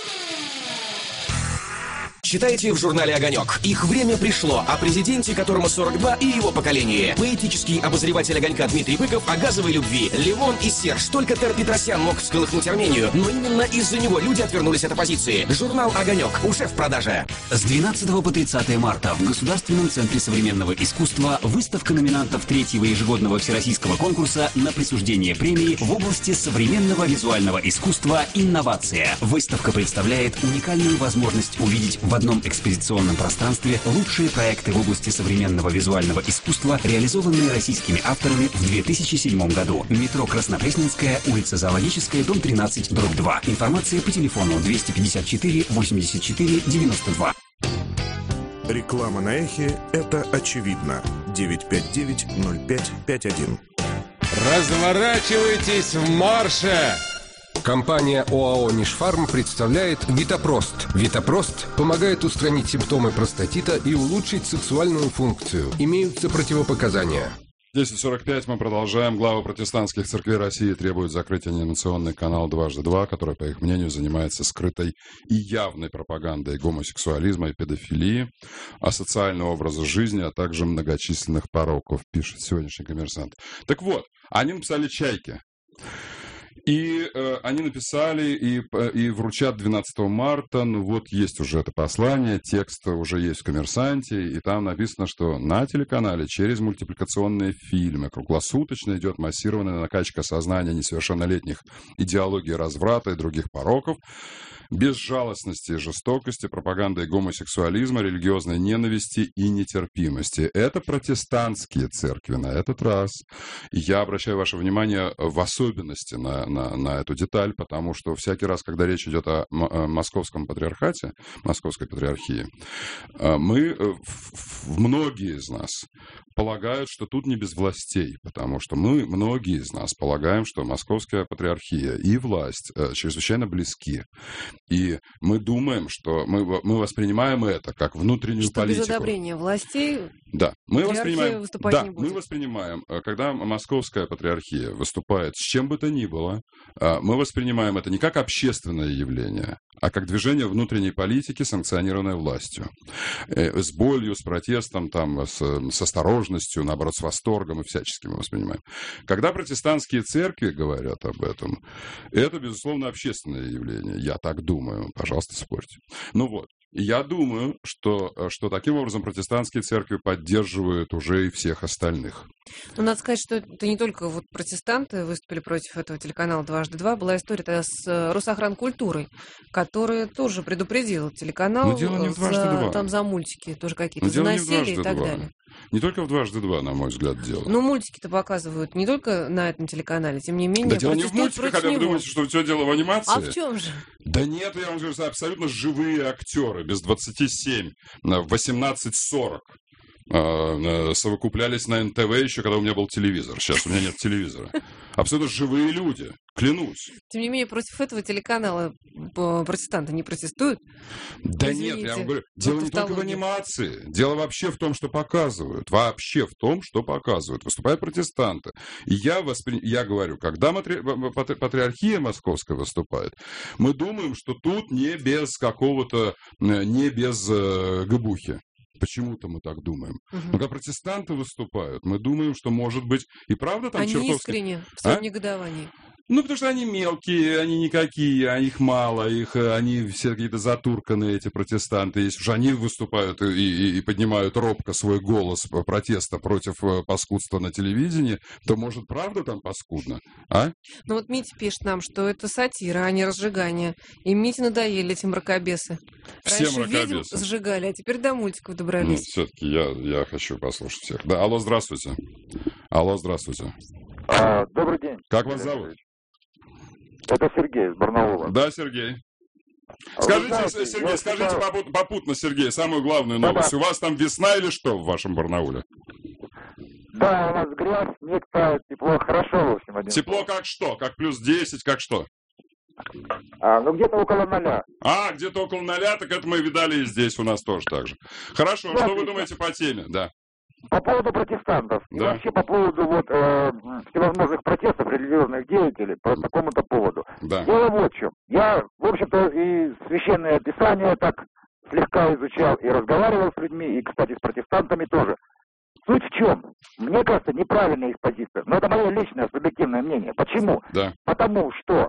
Читайте в журнале «Огонек». Их время пришло. О президенте, которому 42, и его поколении. Поэтический обозреватель «Огонька» Дмитрий Быков о газовой любви. Левон и Серж. Только Тер Петросян мог всколыхнуть Армению. Но именно из-за него люди отвернулись от оппозиции. Журнал «Огонек» уже в продаже. С 12 по 30 марта в Государственном центре современного искусства выставка номинантов 3-го ежегодного всероссийского конкурса на присуждение премии в области современного визуального искусства «Инновация». Выставка представляет уникальную возможность увидеть в одном экспозиционном пространстве лучшие проекты в области современного визуального искусства, реализованные российскими авторами в 2007 году. Метро Краснопресненская, улица Зоологическая, дом 13/2. Информация по телефону 254 84 92. Реклама на Эхе – это очевидно. 959-0551. Разворачивайтесь в марше! Компания ОАО «Нижфарм» представляет Витапрост. Витапрост помогает устранить симптомы простатита и улучшить сексуальную функцию. Имеются противопоказания. 10:45 мы продолжаем. Главы протестантских церквей России требуют закрытия анимационный канал «Дважды два», который, по их мнению, занимается скрытой и явной пропагандой гомосексуализма и педофилии, асоциального образа жизни, а также многочисленных пороков, пишет сегодняшний «Коммерсант». Так вот, они написали «Чайке». И они написали и вручат 12 марта, ну вот есть уже это послание, текст уже есть в «Коммерсанте», и там написано, что на телеканале через мультипликационные фильмы круглосуточно идет массированная накачка сознания несовершеннолетних идеологии разврата и других пороков, безжалостности и жестокости, пропагандой гомосексуализма, религиозной ненависти и нетерпимости. Это протестантские церкви на этот раз. И я обращаю ваше внимание в особенности на эту деталь, потому что всякий раз, когда речь идет о московском патриархате, московской патриархии, многие из нас полагают, что тут не без властей, потому что многие из нас полагаем, что московская патриархия и власть чрезвычайно близки. И мы думаем, что мы воспринимаем это как внутреннюю что политику. Без одобрения властей Да, мы Патриархия выступать не будет. мы воспринимаем, когда Московская патриархия выступает с чем бы то ни было, мы воспринимаем это не как общественное явление, а как движение внутренней политики, санкционированное властью. С болью, с протестом, там, с осторожностью, наоборот, с восторгом и всячески мы воспринимаем. Когда протестантские церкви говорят об этом, это, безусловно, общественное явление. Я так думаю. Пожалуйста, спорьте. Ну вот. Я думаю, что таким образом протестантские церкви поддерживают уже и всех остальных. Ну, надо сказать, что это не только вот протестанты выступили против этого телеканала «Дважды два». Была история тогда с Росохранкультурой, которая тоже предупредила телеканал за мультики тоже какие-то, за насилие и так далее. Не только в «Дважды два», на мой взгляд, дело. Ну, мультики-то показывают не только на этом телеканале, тем не менее... Да дело не в мультиках, когда вы думаете, что все дело в анимации. А в чем же? Да нет, я вам говорю, абсолютно живые актеры, без 27, в 18:40. Совокуплялись на НТВ еще, когда у меня был телевизор. Сейчас у меня нет телевизора. Абсолютно живые люди, клянусь. Тем не менее, против этого телеканала протестанты не протестуют? Да извините, нет, я вам говорю, дело не только в анимации. Дело вообще в том, что показывают. Вообще в том, что показывают. Выступают протестанты. И я говорю, когда патриархия московская выступает, мы думаем, что тут не без какого-то, не без гыбухи. Почему-то мы так думаем. Но когда протестанты выступают, мы думаем, что, может быть, и правда там чертовски... Они искренне в своем негодовании. Ну, потому что они мелкие, они никакие, их мало, они все какие-то затурканные, эти протестанты. Если уж они выступают и поднимают робко свой голос протеста против паскудства на телевидении, то, может, правда там паскудно, а? Ну, вот Митя пишет нам, что это сатира, а не разжигание. И Мите надоели эти мракобесы. Все раньше мракобесы. ведьм сжигали, а теперь до мультиков добрались. Ну, все-таки я хочу послушать всех. Да, алло, здравствуйте. Алло, здравствуйте. Добрый день. Как вас зовут? Это Сергей из Барнаула. Да, Сергей. Скажите, Сергей, скажите попутно, Сергей, самую главную новость. Да. У вас там весна или что в вашем Барнауле? Да, у нас грязь, снег тает, тепло, хорошо, в общем. Тепло как что? Как плюс 10, как что? Ну, где-то около 0. Где-то около 0, так это мы видали и здесь у нас тоже так же. Хорошо, да, что вы думаете по теме? Да. По поводу протестантов. Да. И вообще по поводу всевозможных протестов религиозных деятелей по такому-то поводу. Да. Дело вот в чем. Я, в общем-то, и священное писание так слегка изучал и разговаривал с людьми, и, кстати, с протестантами тоже. Суть в чем? Мне кажется, неправильная их позиция. Но это мое личное субъективное мнение. Почему? Да. Потому что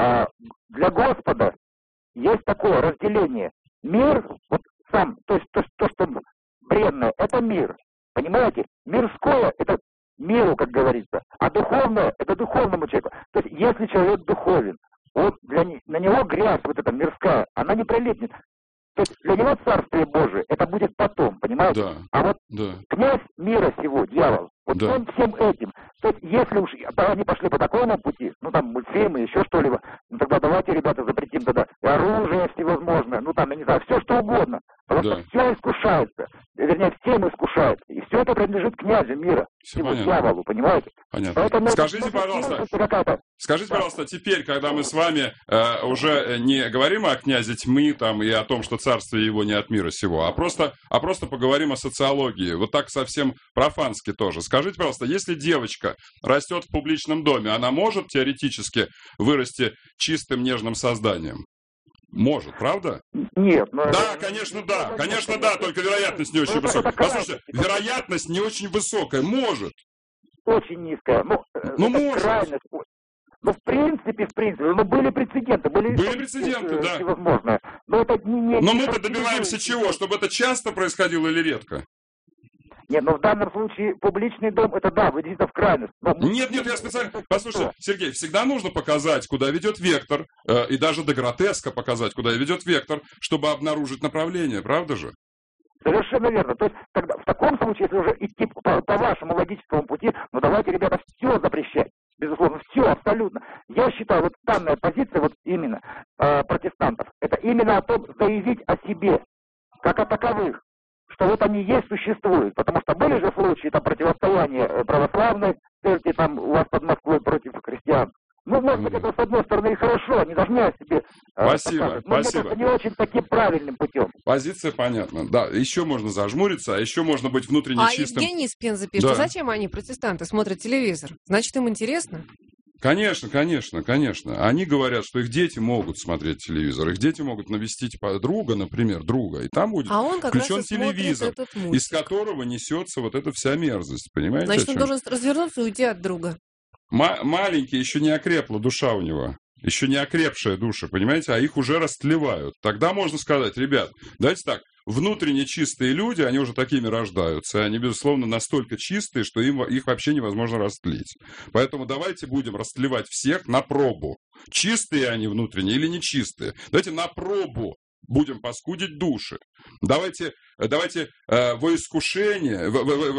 для Господа есть такое разделение. Мир, вот сам, то есть то, что бренное, это мир. Понимаете? Мирское – это миру, как говорится. А духовное – это духовному человеку. То есть, если человек духовен, вот на него грязь вот эта мирская, она не прилипнет. То есть, для него Царствие Божие – это будет потом, понимаете? Да. А вот да. князь мира сего, дьявол, вот да. он всем этим. То есть, если уж они пошли по такому пути, ну, там, мультфильмы, еще что-либо, ну, тогда давайте, ребята, запретим тогда и оружие всевозможное, ну, там, я не знаю, все что угодно. Потому что все искушается, вернее, всем искушается. И все это принадлежит князю мира, всему дьяволу, понимаете? Понятно. Поэтому скажите, пожалуйста, теперь, когда мы с вами уже не говорим о князе тьмы там, и о том, что царствие его не от мира сего, а просто поговорим о социологии, вот так совсем профански тоже. Скажите, пожалуйста, если девочка растет в публичном доме, она может теоретически вырасти чистым, нежным созданием? Может, правда? Нет. Да, конечно, да, только вероятность не очень высокая. Послушайте, вероятность не очень высокая, может. Очень низкая. Ну может. Крайность. Ну, в принципе, были прецеденты. Были прецеденты, да. Всевозможные. Но мы-то добиваемся чего? Чтобы это часто происходило или редко? Нет, но в данном случае публичный дом, это да, вы действительно в крайность. Нет, я специально... Послушайте, Сергей, всегда нужно показать, куда ведет вектор, и даже до гротеска показать, куда ведет вектор, чтобы обнаружить направление, правда же? Совершенно верно. То есть, тогда, в таком случае, если уже идти по вашему логическому пути, ну давайте, ребята, все запрещать. Безусловно, все, абсолютно. Я считаю, вот данная позиция, вот именно протестантов, это именно о том, заявить о себе, как о таковых. Что вот они есть, существуют. Потому что были же случаи там противостояния православной церкви, там у вас под Москвой против христиан. Ну, может быть, это с одной стороны и хорошо, они должны о себе Спасибо, но спасибо. это не очень таким правильным путем. Позиция понятна. Да, еще можно зажмуриться, а еще можно быть внутренне чистым. Евгений из Пензы пишет, Да. а зачем они, протестанты, смотрят телевизор? Значит, им интересно? Конечно, конечно, конечно. Они говорят, что их дети могут смотреть телевизор, их дети могут навестить друга, например, друга, и там будет А он как включен раз и смотрит телевизор, этот мультик. из которого несется вот эта вся мерзость, понимаете? Значит, о он чем? должен развернуться и уйти от друга. Маленький, еще не окрепла душа у него. Еще не окрепшая душа, понимаете? А их уже растлевают. Тогда можно сказать, ребят, давайте так, внутренне чистые люди, они уже такими рождаются. И они, безусловно, настолько чистые, что их вообще невозможно растлить. Поэтому давайте будем растлевать всех на пробу. Чистые они внутренне или нечистые. Давайте на пробу будем паскудить души. Давайте во искушение,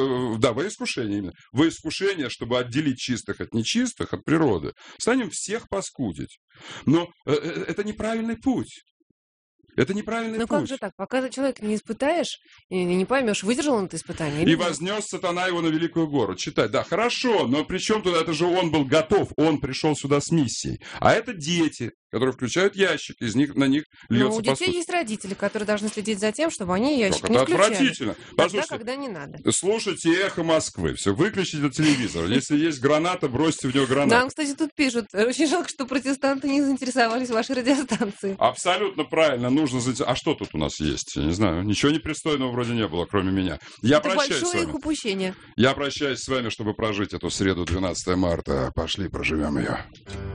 во искушение, чтобы отделить чистых от нечистых, от природы, станем всех паскудить. Но это неправильный путь. Это неправильный путь. Ну как же так? Пока человека не испытаешь, и не поймешь, выдержал он это испытание или И нет. вознес сатана его на великую гору. Читай. Да, хорошо, но при чем туда? Это же он был готов. Он пришел сюда с миссией. А это дети, которые включают ящик. Из них на них Но льется у детей посуда. есть родители, которые должны следить за тем, чтобы они ящик Как не это включали. отвратительно. Тогда, Послушайте, когда не надо. слушайте «Эхо Москвы». Все, выключите телевизор. Если есть граната, бросьте в него гранату. Нам, кстати, тут пишут, очень жалко, что протестанты не заинтересовались вашей радиостанцией. Абсолютно правильно. Нужно... А что тут у нас есть? Я не знаю. Ничего непристойного вроде не было, кроме меня. Я Это прощаюсь с большое вами. их упущение. Я прощаюсь с вами, чтобы прожить эту среду 12 марта. Пошли, проживем ее.